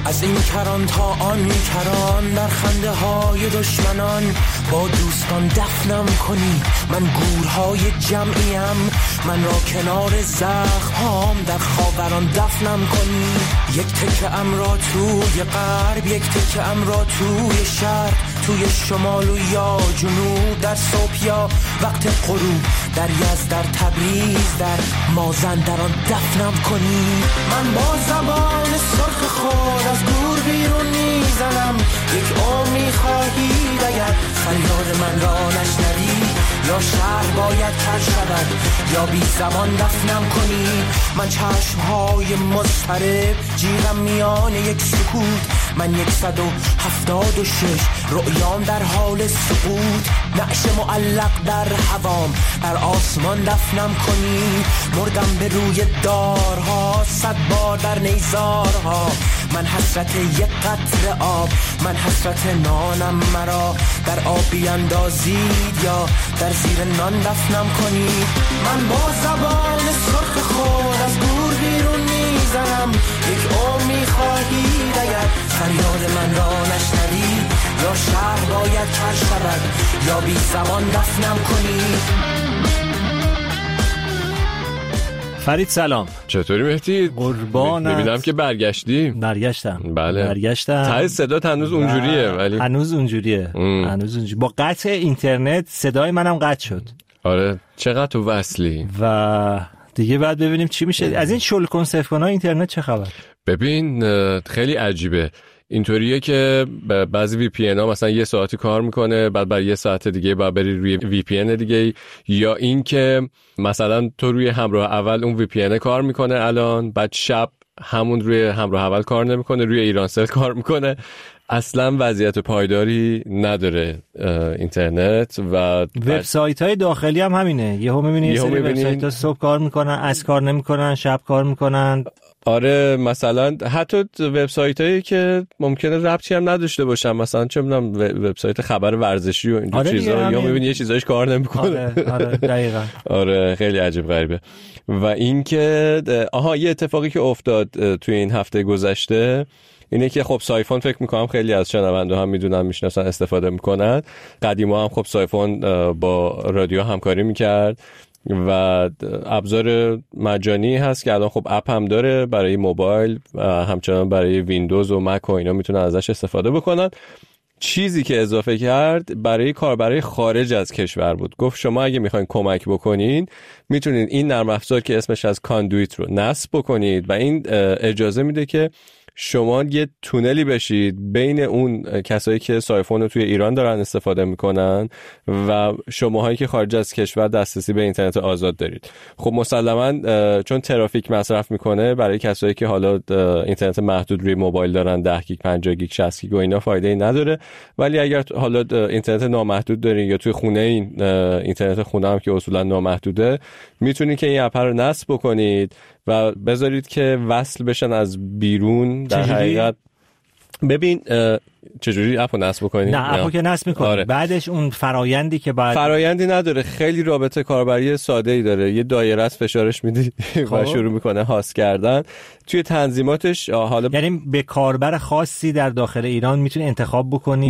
از این کران تا آن کران، در خنده های دشمنان با دوستان دفنم کنی. من گورهای جمعیم، من را کنار زخم در خاوران دفنم کنی. یک تکه ام را توی غرب، یک تکه ام را توی شرق، توی شمال و یا جنوب، در صبح یا وقت غروب، در یزد، در تبریز، در مازندران دفنم کنی. من با زبان سرخ خود از گور بیرون میزنم. یک عمری خواهید اگر فریاد من را نشنوی، یا شهر باید کر شود یا بی زمان دفنم کنی. من چشمهای مضطرب جیغم میان یک سکوت، من 176 رؤیام در حال سقوط، نعش معلق در هوام بر آسمان دفنم کنی. مردم به روی دارها 100 بار در نیزارها، من حسرت یک قطره آب، من حسرت نانم مرا در آب بیندازید یا در زیر نان دفنم کنی. من با زبان سرخ خود از گور بیرون میزنم. یک عمری خواهید اگر فریاد من را نشنوی، یا شهر باید کر شود یا بی زبان دفنم کنی. فرید سلام. چطوری مهدی؟ قربانت. میبینم که برگشتم. بله. برگشتم. ته صدات هنوز اونجوریه ولی هنوز اونجوریه. با قطع اینترنت صدای منم قطع شد. آره چقدر تو وصلی. و دیگه بعد ببینیم چی میشه. از این شل کنسرف‌کن‌های اینترنت چه خبر؟ ببین خیلی عجیبه. اینطوریه که بعضی وی پی ان ها مثلا یه ساعتی کار میکنه، بعد برای یه ساعت دیگه باید بری روی وی پی ان دیگه، یا این که مثلا تو روی همراه اول اون وی پی ان کار میکنه الان، بعد شب همون روی همراه اول کار نمیکنه، روی ایرانسل کار میکنه. اصلا وضعیت پایداری نداره اینترنت. و وبسایت‌های داخلی هم همینه. یهو می‌بینی یه سری وبسایت‌ها صبح کار میکنن، از کار نمیکنن، شب کار میکنن. آره مثلا حتی وبسایتایی که ممکنه ربطی هم نداشته باشن، مثلا چه می‌دونم وبسایت خبر ورزشی و این چیزا، یا می‌بینی یه چیزایش کار نمیکنه. آره دقیقاً. آره خیلی عجیب غریبه. و اینکه یه اتفاقی که افتاد توی این هفته گذشته اینه که خب سایفون فکر میکنم خیلی از شنونده هم میدونن میشناسن استفاده میکنن. قدیما هم خب سایفون با رادیو همکاری میکرد و ابزار مجانی هست که الان خب اپ هم داره برای موبایل، همچنان برای ویندوز و مک و اینا میتونن ازش استفاده بکنن. چیزی که اضافه کرد برای کاربرای خارج از کشور بود. گفت شما اگه میخواین کمک بکنین میتونید این نرم افزار که اسمش از کاندویت رو نصب بکنید و این اجازه میده که شما یه تونلی بشید بین اون کسایی که سایفون رو توی ایران دارن استفاده میکنن و شماهایی که خارج از کشور دسترسی به اینترنت آزاد دارید. خب مسلماً چون ترافیک مصرف میکنه برای کسایی که حالا اینترنت محدود روی موبایل دارن 10 گیگ 50 گیگ 60 گیگ و اینا فایده ای نداره. ولی اگر حالا اینترنت نامحدود دارین یا توی خونه این اینترنت خونه هم که اصولا نامحدوده، میتونید که این اپ رو نصب بکنید و بذارید که وصل بشن از بیرون. در حقیقت ببین چجوری اپو نصب بکنی؟ نه اپو که نصب میکنی. آره. بعدش اون فرایندی که بعد فرایندی نداره، خیلی رابطه کاربری ساده ای داره. یه دایره است فشارش میدی و شروع میکنه هاست کردن. توی تنظیماتش حالا یعنی به کاربر خاصی در داخل ایران میتونی انتخاب بکنی؟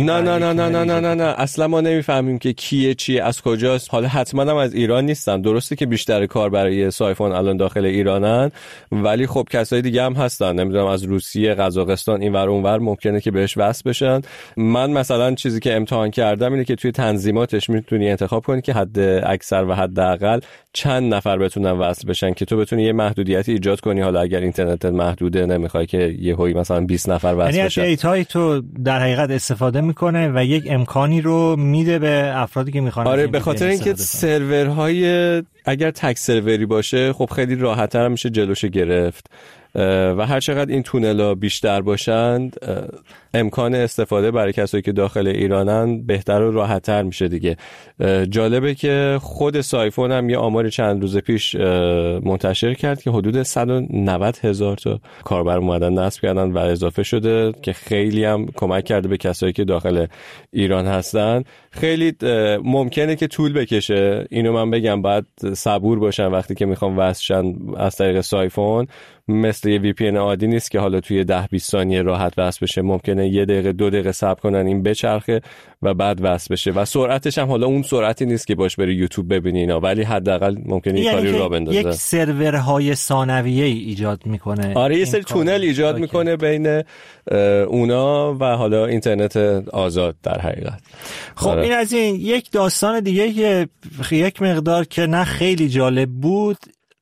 نه اصلا ما نمیفهمیم که کیه چیه از کجاست. حالا حتما هم از ایران نیستن، درسته که بیشتر کاربرای سایفون الان داخل ایرانن، ولی خب کسای دیگه هم هستن، نمیدونم از روسیه، قزاقستان، اینور اونور ممکنه که بهش وصل بشن. من مثلا چیزی که امتحان کردم اینه که توی تنظیماتش میتونی انتخاب کنی که حد اکثر و حد اقل چند نفر بتونن وصل بشن که تو بتونی یه محدودیتی ایجاد کنی. حالا اگر اینترنت محدوده نمیخوای که یهویی مثلا 20 نفر وصل بشن. یعنی دیتای تو در حقیقت استفاده میکنه و یک امکانی رو میده به افرادی که میخوان. آره به خاطر اینکه سرورهای اگر تک سروری باشه خب خیلی راحت‌تر میشه جلوش گرفت و هر چقدر این تونل‌ها بیشتر باشند امکان استفاده برای کسایی که داخل ایرانن بهتر و راحت‌تر میشه دیگه. جالبه که خود سایفون هم یه آمار چند روز پیش منتشر کرد که حدود 190,000 تا کاربر اومدن نصب کردن و اضافه شده که خیلی هم کمک کرده به کسایی که داخل ایران هستن. خیلی ممکنه که طول بکشه، اینو من بگم، باید صبور باشن وقتی که میخوام وصل شن از طریق سایفون. مثل یه VPN عادی نیست که حالا توی 10-20 ثانیه راحت وصل بشه. ممکنه 1 دقیقه 2 دقیقه صبر کنن این بچرخه و بعد وصل بشه و سرعتش هم حالا اون سرعتی نیست که باش بری یوتیوب ببینی اینا، ولی حداقل ممکنه این کاری رو بندازه. یک سرورهای ثانویه‌ای ایجاد میکنه. آره یه سری تونل ایجاد میکنه بین اونا و حالا اینترنت آزاد در حقیقت. خب این از این. یک داستان دیگه که یک مقدار که نه خیلی جالب بود،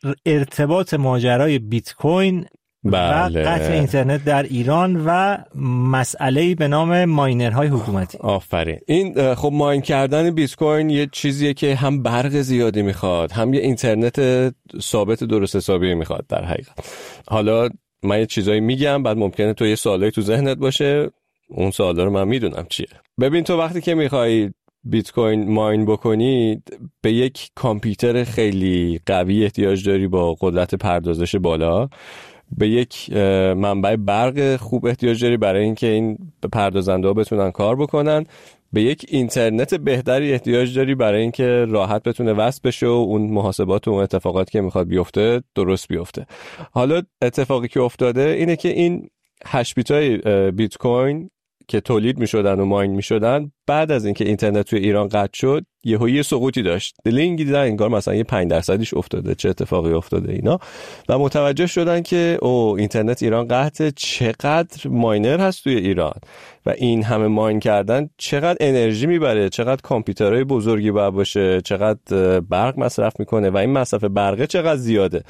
ارتباط ماجرای بیت کوین و قطع اینترنت در ایران و مسئله‌ای به نام ماینرهای حکومتی. آفرین. این خب ماین کردن بیت کوین یه چیزیه که هم برق زیادی میخواد، هم یه اینترنت ثابت درست حسابی میخواد در حقیقت. حالا من یه چیزایی میگم، بعد ممکنه تو یه سوالایی تو ذهنت باشه، اون سوالا رو من میدونم چیه. ببین تو وقتی که میخوای بیت کوین ماین بکنی به یک کامپیوتر خیلی قوی احتیاج داری با قدرت پردازش بالا، به یک منبع برق خوب احتیاج داری برای اینکه این پردازنده‌ها بتونن کار بکنن، به یک اینترنت بهتری احتیاج داری برای اینکه راحت بتونه وصل بشه و اون محاسبات و اون اتفاقاتی که میخواد بیفته درست بیفته. حالا اتفاقی که افتاده اینه که این هش بیتای بیت کوین که تولید میشدن و ماین میشدن، بعد از اینکه اینترنت توی ایران قطع شد یه سقوطی داشت. دلینگی دیدن انگار مثلا یه 5% افتاده، چه اتفاقی افتاده اینا، و متوجه شدن که اینترنت ایران قطعه، چقدر ماینر هست توی ایران و این همه ماین کردن چقدر انرژی میبره، چقدر کامپیوترهای بزرگی باید باشه، چقدر برق مصرف میکنه و این مصرف برقه چقدر زیاده.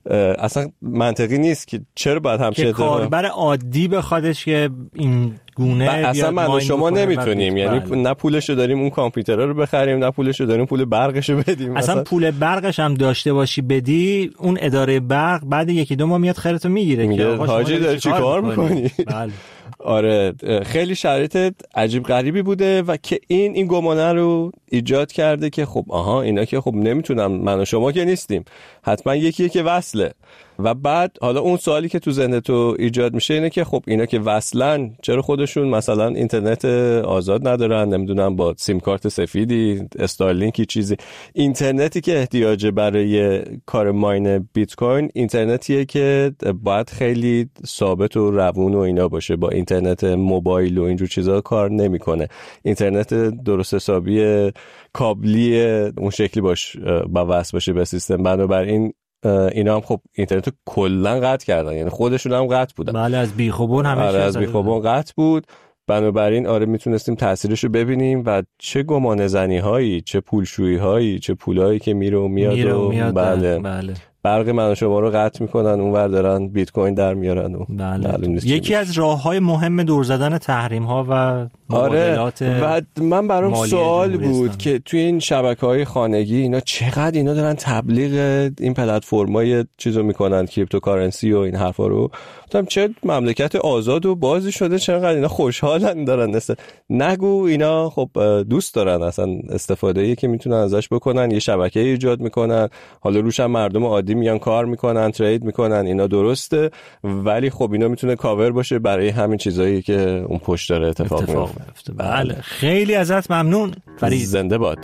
اصلا منطقی نیست که چرا باید همچین کاربر عادی بخوادش که این گونه اصلا من و شما نمیتونیم، یعنی نه پولشو داریم اون کامپیوترها رو بخریم، نه پولشو داریم پول برقشو بدیم. اصلا پول برقش هم داشته باشی بدی، اون اداره برق بعد 1-2 ماه میاد خرتو میگیره که آقا حاجی داری چی کار میکنی؟ بله. آره خیلی شرایط عجیب غریبی بوده و که این گمانه رو ایجاد کرده که خب اینا که خب نمیتونم، من و شما که نیستیم، حتما یکیه که وصله. و بعد حالا اون سوالی که تو ذهن تو ایجاد میشه اینه که خب اینا که وصلن چرا خودشون مثلا اینترنت آزاد ندارن، نمیدونم با سیم کارت سفیدی، استارلینکی چیزی. اینترنتی که احتیاجه برای کار ماین بیت کوین اینترنتیه که باید خیلی ثابت و روون و اینا باشه، با اینترنت موبایل و اینجور چیزا کار نمیکنه. اینترنت درست حسابی کابلی اون شکلی با وصل باشه به سیستم. بنابراین اینا هم خب اینترنت کلا قطع کردن، یعنی خودشون هم قطع بودن. بله از بیخوبون همه چیز از بیخوبون قطع بود. بنابراین میتونستیم تاثیرش رو ببینیم و چه گمانه زنی هایی، چه پولشویی هایی، چه پولایی که میره و میاد. بله. برق من و شما رو قطع میکنن، اونور دارن بیت کوین در میارن و یکی از راههای مهم دور زدن تحریم ها و مبادلات. و من برام سوال بود که توی این شبکه‌های خانگی اینا چقدر اینا دارن تبلیغ این پلتفرم‌های چیزو میکنن، کریپتوکارنسی و این حرفا رو. گفتم چه مملکت آزاد و بازی شده، چقدر اینا خوشحالن دارن نگو اینا خب دوست دارن اصلا استفاده‌ای که میتونن ازش بکنن، یه شبکه ایجاد میکنن، حالا روش هم مردم عادی میان کار میکنن، ترید میکنن، اینا درسته، ولی خب اینا میتونه کاور باشه برای همین چیزایی که اون پشت داره اتفاق میفته. بله خیلی ازت ممنون فرید. زنده باد.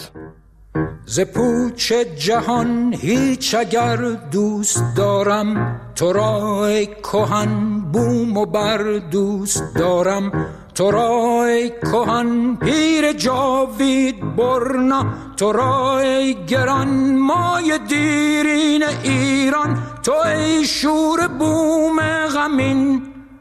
ز پوچ جهان هیچ اگر دوست دارم، تو را ای کهن بوم و بر دوست دارم، تو را ای کهن پیر جاوید برنا، تو را ای گران مای دیرین ایران، تو ای شور بوم غمین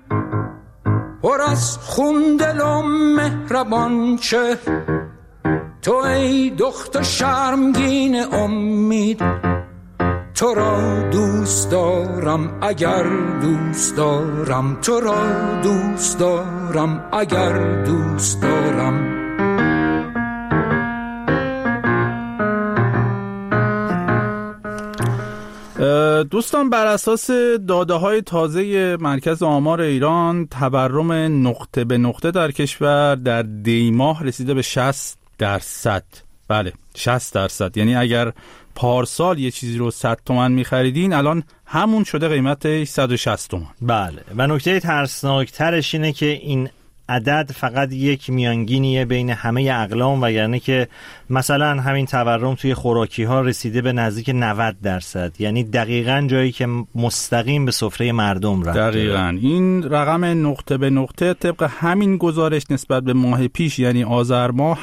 پر از خون دل و مهربان چه، تو ای دختر شرمگین امید، تو را دوست دارم اگر دوست دارم، تو را دوست دارم اگر دوست دارم. دوستان بر اساس داده‌های تازه مرکز آمار ایران، تورم نقطه به نقطه در کشور در دی ماه رسیده به 60%. بله 60%. یعنی اگر پارسال یه چیزی رو 100 تومن می‌خریدین الان همون شده قیمتش 160 تومن. بله و نکته ترسناکترش اینه که این عدد فقط یک میانگینیه بین همه اقلام، وگرنه که مثلا همین تورم توی خوراکی ها رسیده به نزدیک 90%، یعنی دقیقاً جایی که مستقیم به سفره مردم رفته. دقیقاً این رقم نقطه به نقطه طبق همین گزارش نسبت به ماه پیش یعنی آذر ماه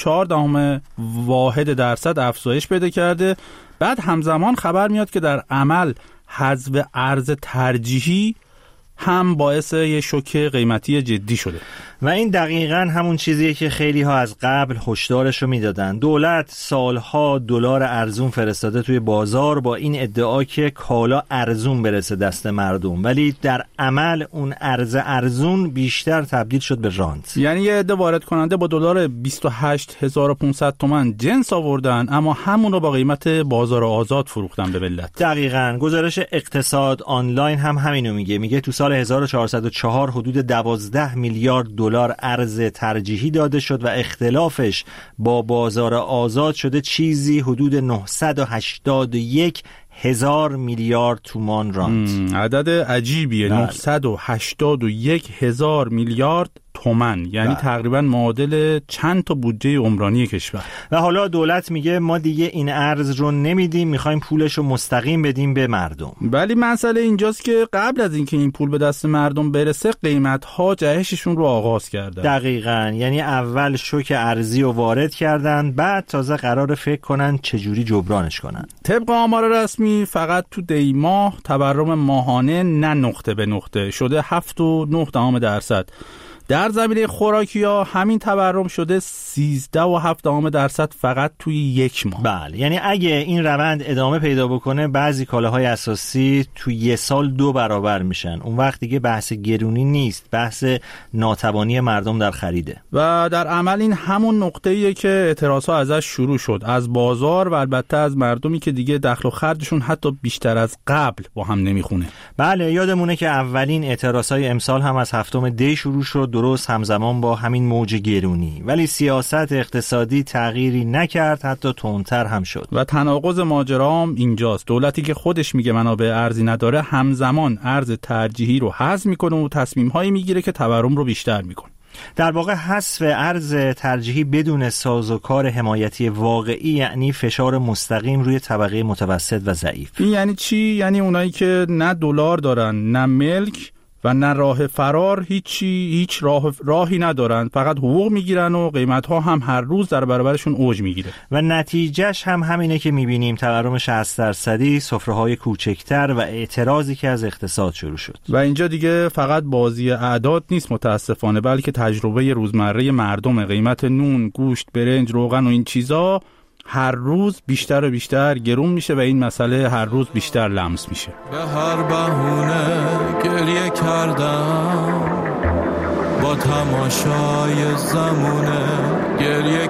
7.4% افزایش پیدا کرده. بعد همزمان خبر میاد که در عمل حذف ارز ترجیحی هم باعث یه شوک قیمتی جدی شده و این دقیقاً همون چیزیه که خیلی ها از قبل هشدارش رو میدادن. دولت سالها دلار ارزون فرستاده توی بازار با این ادعا که کالا ارزون برسه دست مردم، ولی در عمل اون ارز ارزون بیشتر تبدیل شد به رانت. یعنی یه عده وارد کننده با دلار 28500 تومان جنس آوردن اما همون رو با قیمت بازار آزاد فروختن به ملت. دقیقاً گزارش اقتصاد آنلاین هم همینو میگه تو سال 1404 حدود 12 میلیارد دلار ارز ترجیحی داده شد و اختلافش با بازار آزاد شده چیزی حدود 981 1000 میلیارد تومان رانت. عدد عجیبیه. 981 1000 میلیارد تومان، یعنی تقریبا معادل چند تا بودجه عمرانی کشور. و حالا دولت میگه ما دیگه این ارز رو نمیدیم، میخوایم پولش رو مستقیم بدیم به مردم. ولی مسئله اینجاست که قبل از اینکه این پول به دست مردم برسه قیمت‌ها جهششون رو آغاز کردن. دقیقاً، یعنی اول شوک ارزی رو وارد کردن، بعد تازه قرار فکر کنن چجوری جبرانش کنن. طبق آمار رسمی فقط تو دی ماه تورم ماهانه نه نقطه به نقطه شده 7.9%. در زمینه خوراکی‌ها همین تورم شده 13.7% فقط توی یک ماه. بله، یعنی اگه این روند ادامه پیدا بکنه بعضی کالاهای اساسی توی یه سال 2 برابر میشن. اون وقت دیگه بحث گرونی نیست، بحث ناتوانی مردم در خریده. و در عمل این همون نقطه‌ایه که اعتراضها ازش شروع شد، از بازار و البته از مردمی که دیگه دخل و خرجشون حتی بیشتر از قبل با هم نمیخونه. بله، یادمونه که اولین اعتراضهای امسال هم از 7 دی شروع شد، درست همزمان با همین موج گرونی، ولی سیاست اقتصادی تغییری نکرد، حتی تندتر هم شد. و تناقض ماجرام اینجاست. دولتی که خودش میگه منابع ارزی نداره همزمان ارز ترجیحی رو حذف میکنه و تصمیم‌هایی میگیره که تورم رو بیشتر میکنه. در واقع حذف ارز ترجیحی بدون سازوکار حمایتی واقعی یعنی فشار مستقیم روی طبقه متوسط و ضعیف. این یعنی چی؟ یعنی اونایی که نه دلار دارن، نه ملک و نه راه فرار، هیچ راهی ندارن، فقط حقوق میگیرن و قیمت‌ها هم هر روز در برابرشون اوج میگیره. و نتیجهش هم همینه که میبینیم تورم 60%، سفره‌های کوچکتر و اعتراضی که از اقتصاد شروع شد. و اینجا دیگه فقط بازی اعداد نیست متاسفانه، بلکه تجربه روزمره مردم. قیمت نون، گوشت، برنج، روغن و این چیزا هر روز بیشتر و بیشتر گرون میشه و این مسئله هر روز بیشتر لمس میشه. به هر بهونه گریه کردم، با تماشای زمونه گریه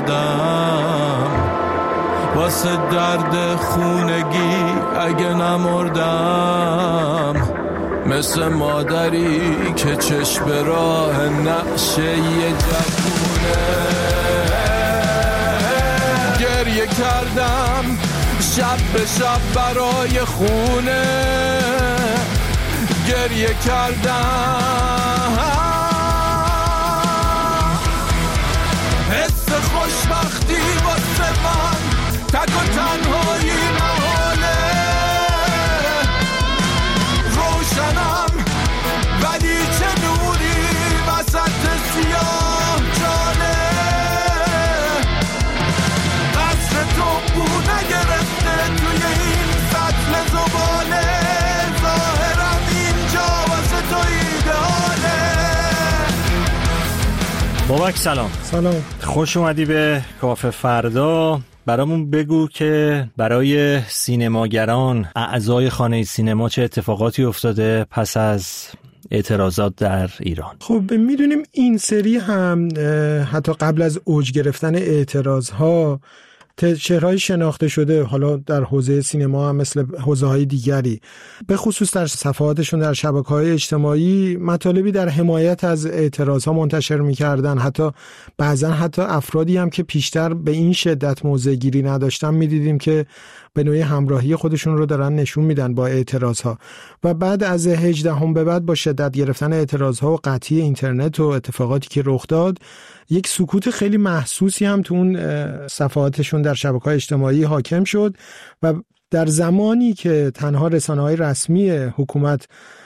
کردم، واسه درد خونگی اگه نمردم، مثل مادری که چشم راه نقشه یه جوونه گریه کردم، شب به شب برای خونه گریه کردم، حس خوشبختی واسه من تک و تنهایی محاله، روشنم ولی چه نوری وسط سیاه جانه، نگرفته توی این سطل زباله، ظاهرم اینجا واسه تو ایدهاله. بابک سلام. خوش اومدی به کافه فردا. برامون بگو که برای سینماگران، اعضای خانه سینما چه اتفاقاتی افتاده پس از اعتراضات در ایران. خب میدونیم این سری هم حتی قبل از اوج گرفتن اعتراضها چهره‌های شناخته شده حالا در حوزه سینما هم مثل حوزه‌های دیگری به خصوص در صفحاتشون در شبکه‌های اجتماعی مطالبی در حمایت از اعتراض‌ها منتشر می‌کردن. بعضا حتی افرادی هم که پیشتر به این شدت موضع‌گیری نداشتن می‌دیدیم که به نوعی همراهی خودشون رو دارن نشون میدن با اعتراض‌ها. و بعد از 18 به بعد با شدت گرفتن اعتراض‌ها و قطعی اینترنت و اتفاقاتی که رخ داد، یک سکوت خیلی محسوسی هم تو اون صفحاتشون در شبکه‌های اجتماعی حاکم شد و در زمانی که تنها رسانه‌های رسمی حکومت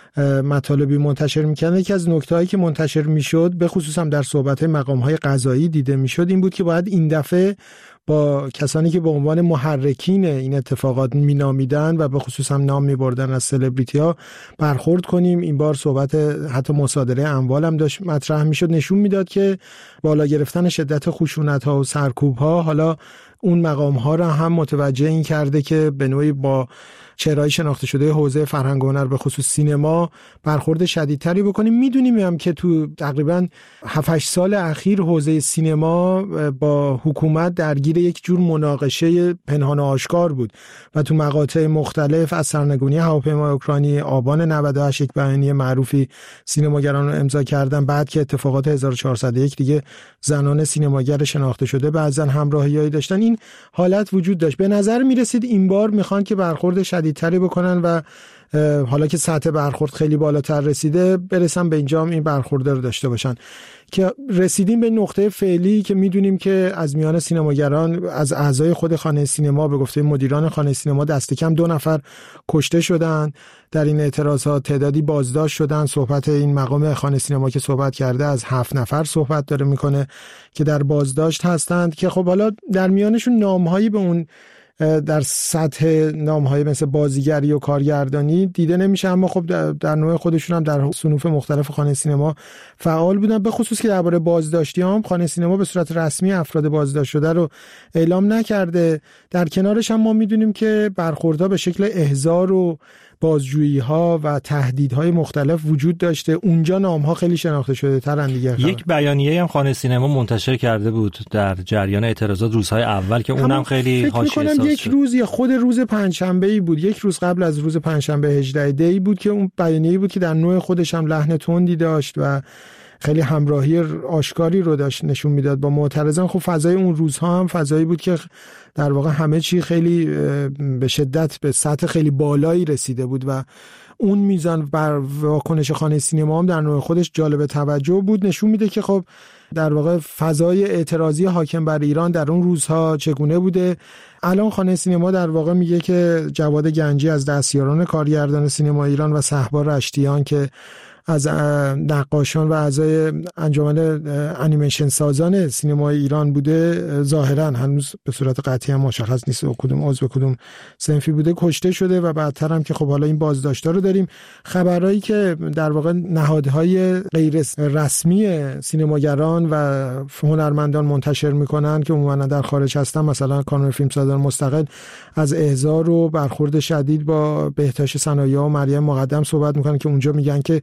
مطالبی منتشر می‌کردن، یکی از نکته‌هایی که منتشر می‌شد به خصوص هم در صحبت‌های مقام‌های قضایی دیده می‌شد این بود که باید این دفعه با کسانی که به عنوان محرکین این اتفاقات مینامیدن و به خصوص هم نام می‌بردن از سلبریتی‌ها برخورد کنیم. این بار صحبت حتی مصادره اموال هم داشت مطرح می‌شد، نشون میداد که بالا گرفتن شدت خشونت‌ها و سرکوب‌ها حالا اون مقام‌ها را هم متوجه این کرده که به نوعی با چهره‌های شناخته شده حوزه فرهنگ و هنر به خصوص سینما برخورد شدیدتری بکنیم. میدونیم هم که تو تقریباً 7-8 سال اخیر حوزه سینما با حکومت درگیر یک جور مناقشه پنهان و آشکار بود و تو مقاطع مختلف از سرنگونی هواپیمای اوکراینی آبان 98 یک بیانیه معروفی سینماگران رو امضا کردن. بعد که اتفاقات 1401 دیگه زنان سینماگر شناخته شده بعضا همراهیایی داشتن. این حالت وجود داشت. به نظر میرسید این بار میخوان که برخورد شدیدتری بکنن و حالا که سطح برخورد خیلی بالاتر رسیده برسن به اینجا هم این برخورد رو داشته باشن که رسیدیم به نقطه فعلی که میدونیم که از میان سینماگران از اعضای خود خانه سینما به گفته مدیران خانه سینما دست کم 2 نفر کشته شدن در این اعتراضات، تعدادی بازداشت شدن. صحبت این مقام خانه سینما که صحبت کرده از 7 نفر صحبت داره میکنه که در بازداشت هستند که خب حالا در میانشون نامهایی به اون در سطح نام‌های مثل بازیگری و کارگردانی دیده نمیشه، اما خب در نوع خودشون هم در صنوف مختلف خانه سینما فعال بودن. به خصوص که درباره بازداشتی هم خانه سینما به صورت رسمی افراد بازداشت شده رو اعلام نکرده. در کنارش هم ما میدونیم که برخوردها به شکل احضار و بازجویی‌ها و تهدیدهای مختلف وجود داشته. اونجا نام‌ها خیلی شناخته شده ترن دیگه. یک بیانیه هم خانه سینما منتشر کرده بود در جریان اعتراضات روزهای اول که اونم خیلی حاشیه ساز شد. یک روز یا خود روز پنجشنبه‌ای بود، یک روز قبل از روز پنجشنبه 18 دی بود که اون بیانیه‌ای بود که در نوع خودش هم لحن تندی داشت و خیلی همراهی آشکاری رو داشت نشون میداد با معترضان. خب فضای اون روزها هم فضایی بود که در واقع همه چی خیلی به شدت به سطح خیلی بالایی رسیده بود و اون میزان بر واکنش خانه سینما هم در نوع خودش جالب توجه بود. نشون میده که خب در واقع فضای اعتراضی حاکم بر ایران در اون روزها چگونه بوده. الان خانه سینما در واقع میگه که جواد گنجی از دستیاران کارگردان سینما ایران و صهبا رشتیان که از نقاشان و اعضای انجمن انیمیشن سازان سینمای ایران بوده، ظاهرا هنوز به صورت قطعی هم مشخص نیست کدوم عضو کدوم صنفی بوده، کشته شده و بعدتر هم که خب حالا این بازداشت‌ها رو داریم. خبرایی که در واقع نهادهای غیر رسمی سینماگران و هنرمندان منتشر میکنن که عموما در خارج هستن، مثلا کانون فیلمسازان مستقل از احضار و برخورد شدید با بهتاش صنایع و مریم مقدم صحبت میکنن که اونجا میگن که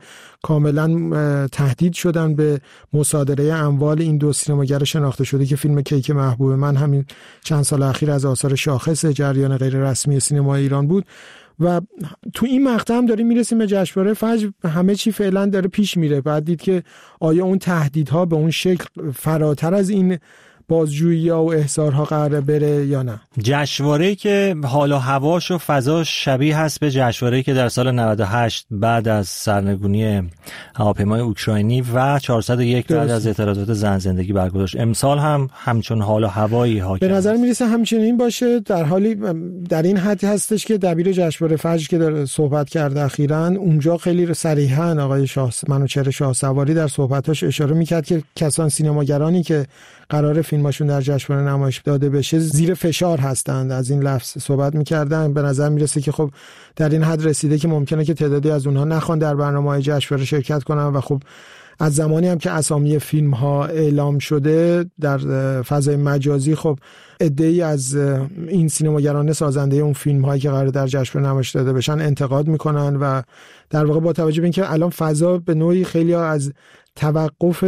کاملا تهدید شدن به مصادره اموال این 2 سینماگر شناخته شده که فیلم کیک محبوب من همین چند سال اخیر از آثار شاخص جریان غیر رسمی سینمای ایران بود. و تو این مقطع هم داریم میرسیم به جشنواره فجر، همه چی فعلا داره پیش میره. بعد دید که آیا اون تهدیدها به اون شکل فراتر از این بازجویی‌ها و احضارها قراره بره یا نه. جشنواره‌ای که حال و هواش و فضاش شبیه هست به جشنواره‌ای که در سال 98 بعد از سرنگونی هواپیمای اوکراینی و 401 بعد از اعتراضات زن زندگی برگزار. امسال هم همچون حال و هوایی حاکم. به نظر میرسه همچنین باشه، در حالی در این حد هستش که دبیر جشنواره فجر که داره صحبت کرده اخیراً اونجا خیلی صریحاً آقای منوچهر شاهسواری در صحبتاش اشاره میکرد که کسان سینماگرانی که قرار فیلماشون در جشنواره نمایش داده بشه زیر فشار هستند. از این لفظ صحبت میکردن. به نظر میرسه که خب در این حد رسیده که ممکنه که تعدادی از اونها نخوان در برنامه‌های جشنواره شرکت کنن و خب از زمانی هم که اسامی فیلم ها اعلام شده در فضای مجازی، خب عده‌ای از این سینماگران سازنده اون فیلم هایی که قرار در جشنواره نمایش داده بشن انتقاد میکنن و در واقع با توجه به اینکه الان فضا به نوعی خیلی از توقف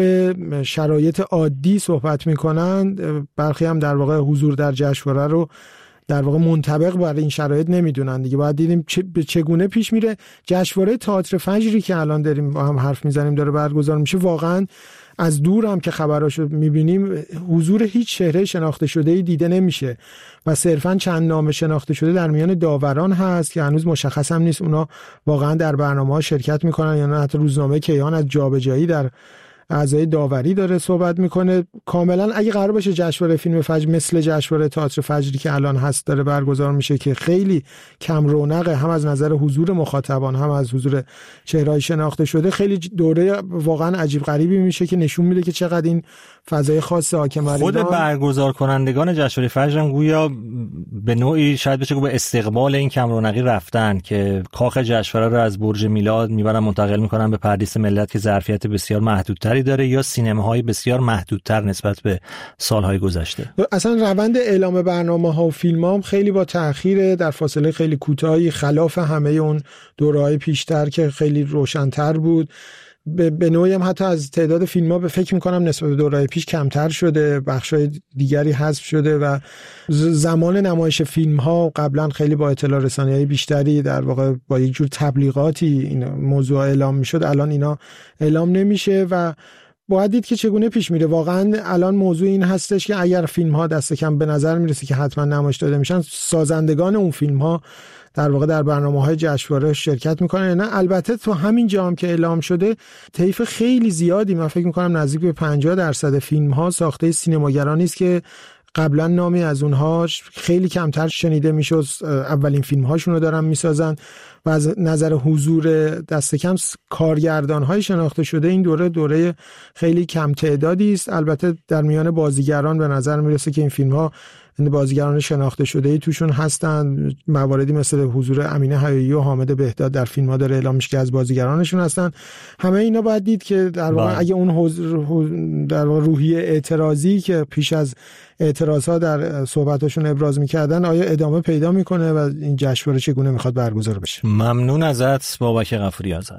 شرایط عادی صحبت میکنن، برخی هم در واقع حضور در جشنواره رو در واقع منطبق برای این شرایط نمیدونن دیگه. باید دیدیم چگونه پیش میره. جشنواره تئاتر فجری که الان داریم با هم حرف میزنیم داره برگزار میشه، واقعا از دور هم که خبراشو میبینیم حضور هیچ چهره شناخته شده‌ای دیده نمیشه و صرفاً چند نام شناخته شده در میان داوران هست که هنوز مشخص هم نیست اونا واقعا در برنامه‌ها شرکت میکنن یا نه. حتی روزنامه کیهان از جابجایی در اعضای داوری داره صحبت میکنه. کاملا اگه قرار باشه جشنواره فیلم فجر مثل جشنواره تئاتر فجری که الان هست داره برگزار میشه که خیلی کم رونقه، هم از نظر حضور مخاطبان هم از حضور چهره‌های شناخته شده، خیلی دوره واقعا عجیب غریبی میشه که نشون میده که چقدر این فضای خاص حاکم بر خود برگزار کنندگان جشنواره فجر هم گویا به نوعی شاید بشه که به استقبال این کم رونقی رفتن که کاخ جشنواره رو از برج میلاد میبرن منتقل میکنن به پردیس ملت که ظرفیت بسیار محدودتری داره یا سینماهای بسیار محدودتر نسبت به سالهای گذشته. اصلا روند اعلام برنامه‌ها و فیلم‌ها هم خیلی با تأخیر در فاصله خیلی کوتاهی، خلاف همه اون دوره‌های پیشتر که خیلی روشن‌تر بود. به نوعی هم حتی از تعداد فیلم‌ها به فکر می‌کنم نسبت به دوره‌های پیش کمتر شده، بخشای دیگری حذف شده و زمان نمایش فیلم‌ها قبلا خیلی با اطلاع رسانی‌های بیشتری در واقع با یک جور تبلیغاتی این موضوع اعلام می‌شد. الان اینا اعلام نمیشه و باید دید که چگونه پیش میره. واقعا الان موضوع این هستش که اگر فیلم‌ها دست کم به نظر میرسه که حتما نمایش داده میشن، سازندگان اون فیلم‌ها در واقع در برنامه‌های جشنواره شرکت میکنن. نه البته تو همین جام که اعلام شده طیف خیلی زیادی، من فکر میکنم نزدیک به 50% فیلم‌ها ساخته سینماگرانی است که قبلا نامی از اونها خیلی کمتر شنیده میشد، اولین فیلم‌هاشون رو دارن میسازن و از نظر حضور دست کم کارگردان‌های شناخته شده این دوره خیلی کم تعدادی است. البته در میان بازیگران به نظر میرسه که این فیلم‌ها بازیگران شناخته شده‌ای توشون هستن. مواردی مثل حضور امینه حیایی و حامد بهداد در فیلم‌ها داره اعلام میشه که از بازیگرانشون هستن. همه اینا باید دید که در واقع اگه اون در واقع روحیه اعتراضی که پیش از اعتراضها در صحبتاشون ابراز می‌کردن آیا ادامه پیدا می‌کنه و این جشنواره چگونه می‌خواد برگزار بشه. ممنون ازت بابک غفوری آذر.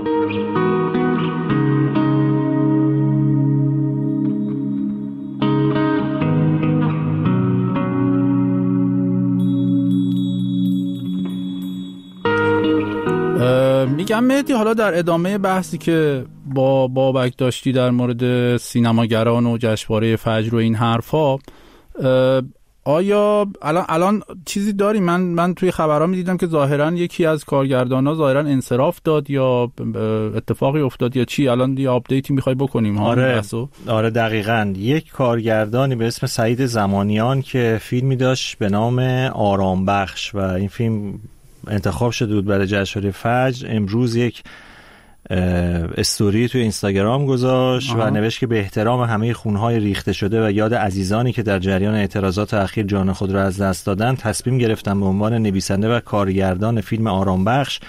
میگم مهدی، حالا در ادامه بحثی که با بابک داشتی در مورد سینماگران و جشنواره فجر و این حرفا، آیا الان چیزی داری؟ من توی خبرها میدیدم که ظاهرا یکی از کارگردانا ظاهرا انصراف داد یا اتفاقی افتاد یا چی؟ الان یه آپدیتی میخوای بکنیم؟ آره دقیقاً. یک کارگردانی به اسم سعید زمانیان که فیلمی داشت به نام آرام بخش و این فیلم انتخاب شده بود برای جشنواره فجر، امروز یک استوری توی اینستاگرام گذاشت و نوشت که به احترام همه خونهای ریخته شده و یاد عزیزانی که در جریان اعتراضات اخیر جان خود را از دست دادن، تصمیم گرفتم به عنوان نویسنده و کارگردان فیلم آرام بخش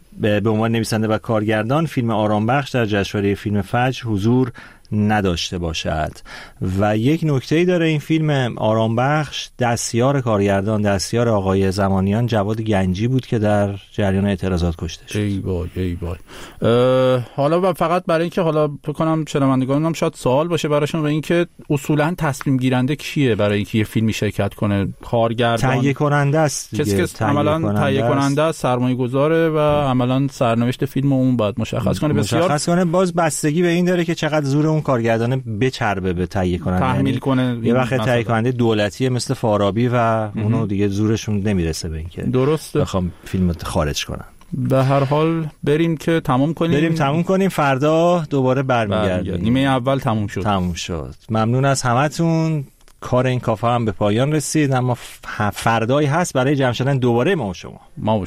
فیلم آرام بخش در جشنواره فیلم فجر حضور نداشته باشد. و یک نکته‌ای داره این فیلم آرام بخش، دستیار کارگردان، دستیار آقای زمانیان جواد گنجی بود که در جریان اعتراضات کشته شد. ای بای. حالا فقط برای اینکه حالا بکنم شنوندگانم شاید سوال باشه براشون، و اینکه اصولا تصمیم گیرنده کیه برای اینکه یه فیلمی شرکت کنه؟ کارگردان تهیه کننده است دیگه. کسی که عملاً تهیه کننده است، سرمایه‌گذاره و عملاً سرنوشت فیلم اون باید مشخص کنه. باز بستگی به این داره که چقدر زور اون کارگردانه بچربه به تهیه کننده، تحمیل کنه. یه وقت تهیه کننده دولتیه مثل فارابی و اونو دیگه زورشون نمیرسه به اینکه درسته بخوام فیلمو خارج کنن. به هر حال بریم که تموم کنیم. فردا دوباره برمیگردیم. نیمه اول تموم شد. ممنون از همتون. کار این کافه هم به پایان رسید، اما فردایی هست برای جمع شدن دوباره ما و شما. ما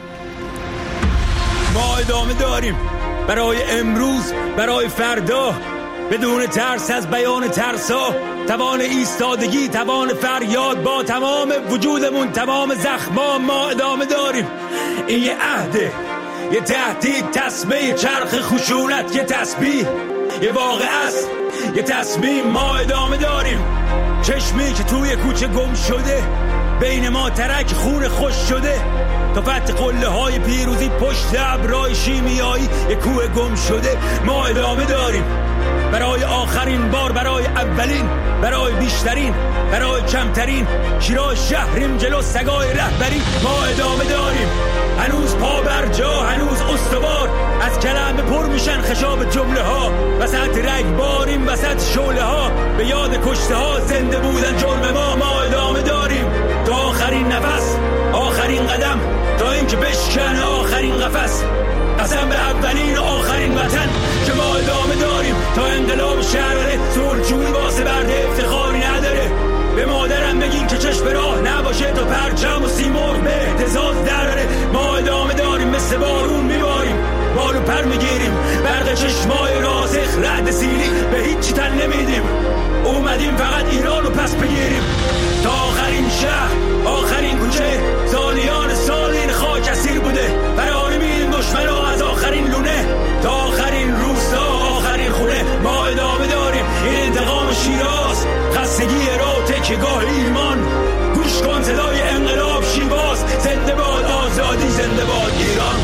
ادامه داریم برای امروز، برای فردا، بدون ترس از بیان ترسا، توان ایستادگی، توان فریاد، با تمام وجودمون، تمام زخما ما ادامه داریم. این یه عهده، یه تهدید، تسمه چرخ خشونت، یه تسبیح، یه واقع است، یه تصمیم. ما ادامه داریم. چشمی که توی کوچه گم شده، بین ما ترک خون خوش شده. تا فتح قله های پیروزی پشت ابرای شیمیایی، یه کوه گم شده. ما ادامه داریم. برای آخرین بار، برای اولین، برای بیشترین، برای کمترین. شیراز شهریم جلو سگای رهبری. ما ادامه داریم. هنوز پا بر جا، هنوز استوار. از کلمه پر میشن خشاب جمله ها. وسط رگباریم، وسط شعله ها. به یاد کشته ها زنده بودن جرم ما. ما ادامه داریم تا آخرین نفس، آخرین قدم، تا اینکه بشکنه آخرین قفس. قسم به اولین و آخرین وطن که ما ادامه داریم تا انقلاب شهره. صلحجویی واسه برده افتخاری نداره. به مادرم بگین که چشم راه نباشه تا پرچم و سیمرغ به اهتزاز دراره. ما ادامه داریم، مثل بارون میباریم، بالو پر میگیریم. برق چشمای راسخ، رعد سیلی، به هیچی تن نمیدیم. اومدیم فقط ایران رو پس بگیریم. تا آخرین شهر، آخرین کوچه، سالیان سال این خاک اسیر بوده. فراری میدیم دشمن رو از آخرین لونه تا آخرین روستا، آخرین خونه. ما ادامه داریم. این انتقام شیراز، خستگی رو تکیه‌گاه ایمان. گوش کن صدای انقلاب شیواز. زنده باد آزادی، زنده باد ایران.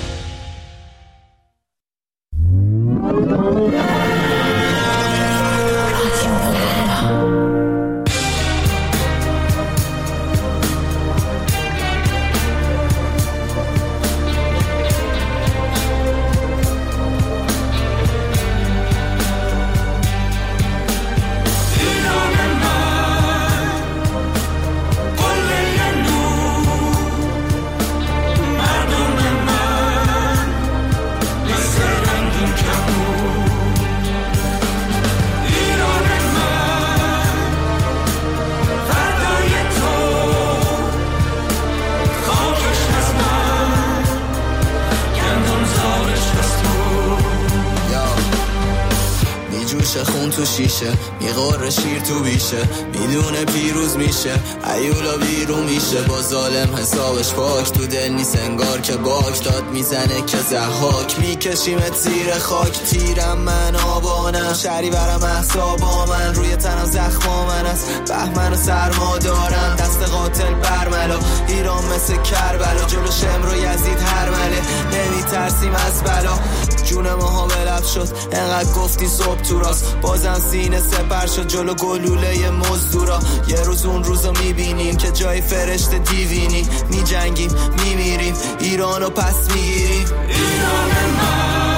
خون تو شیشه، میغور شیر تو بیشه، میدونه پیروز میشه، ایولا بیرون میشه. با ظالم حسابش پاک، تو دل نیست انگار که باک داد میزنه که زحاک. میکشیمت زیر خاک، تیرم من آبانم، شری برم احسابا من، روی تنم زخما من است، بهمن و سرما دارم، دست قاتل برملا. ایران مثل کربلا، جلو شمر و یزید هرمله، نمیترسیم از بلا. جون ماها بلب شد، انقدر گفتی صبح تو راست، بازم سینه سپر شد جلو گلوله مزدورا. یه روز اون روزو میبینیم که جای فرشته دیوینی، میجنگیم میمیریم، ایرانو پس میگیریم. ایران من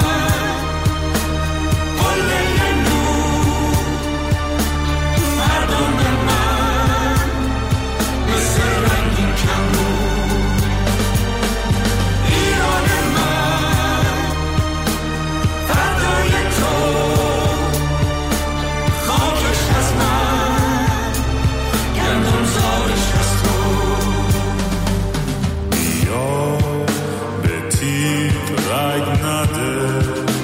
قله نور، مردم من مثل رنگین کمون. ایران من فردای تو، خاکش از من، گندم زارش از تو. بیا به تیغ رگ نده،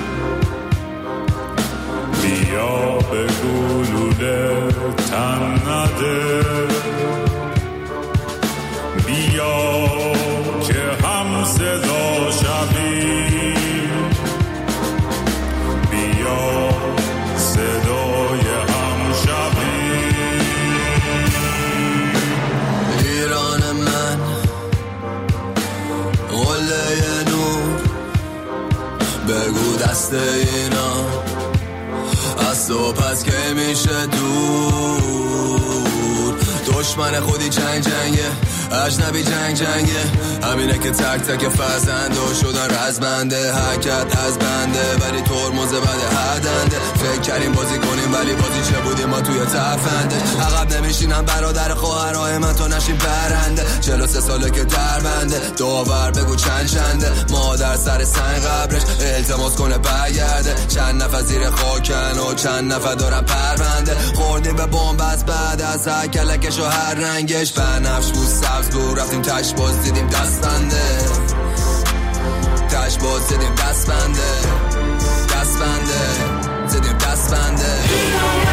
بیا به گلوله تن نده، بیا که هم صدا شوی، بیا صدای هم شوی. ایران من قله نور، بگو دست اینا از تو پس که میشه دور. دشمن خودی جنگ جنگه، اجنبی جنگ جنگه، همینه که تک تک فرزنده شدن رزمنده. حرکت از بنده ولی ترمز بده هدنده. فکر کردیم بازی کنیم ولی بازی چه بودیم ما توی تفنده. عقب نمیشینم برادر خواهرای من تا نشیم برنده. 43 ساله که در بنده، داور بگو چند چنده. مادر سر سنگ قبرش التماس کنه برگرده. چند نفر زیر خاکن و چند نفر دارن پرونده. خوردیم به بمب از بعد از هر کلکش و هر رنگش. بنفش بود سبز بود، رفتیم تش باز دیدیم دست بنده. تش باز دیدیم دست بنده، دست بنده، زدیم دست بنده.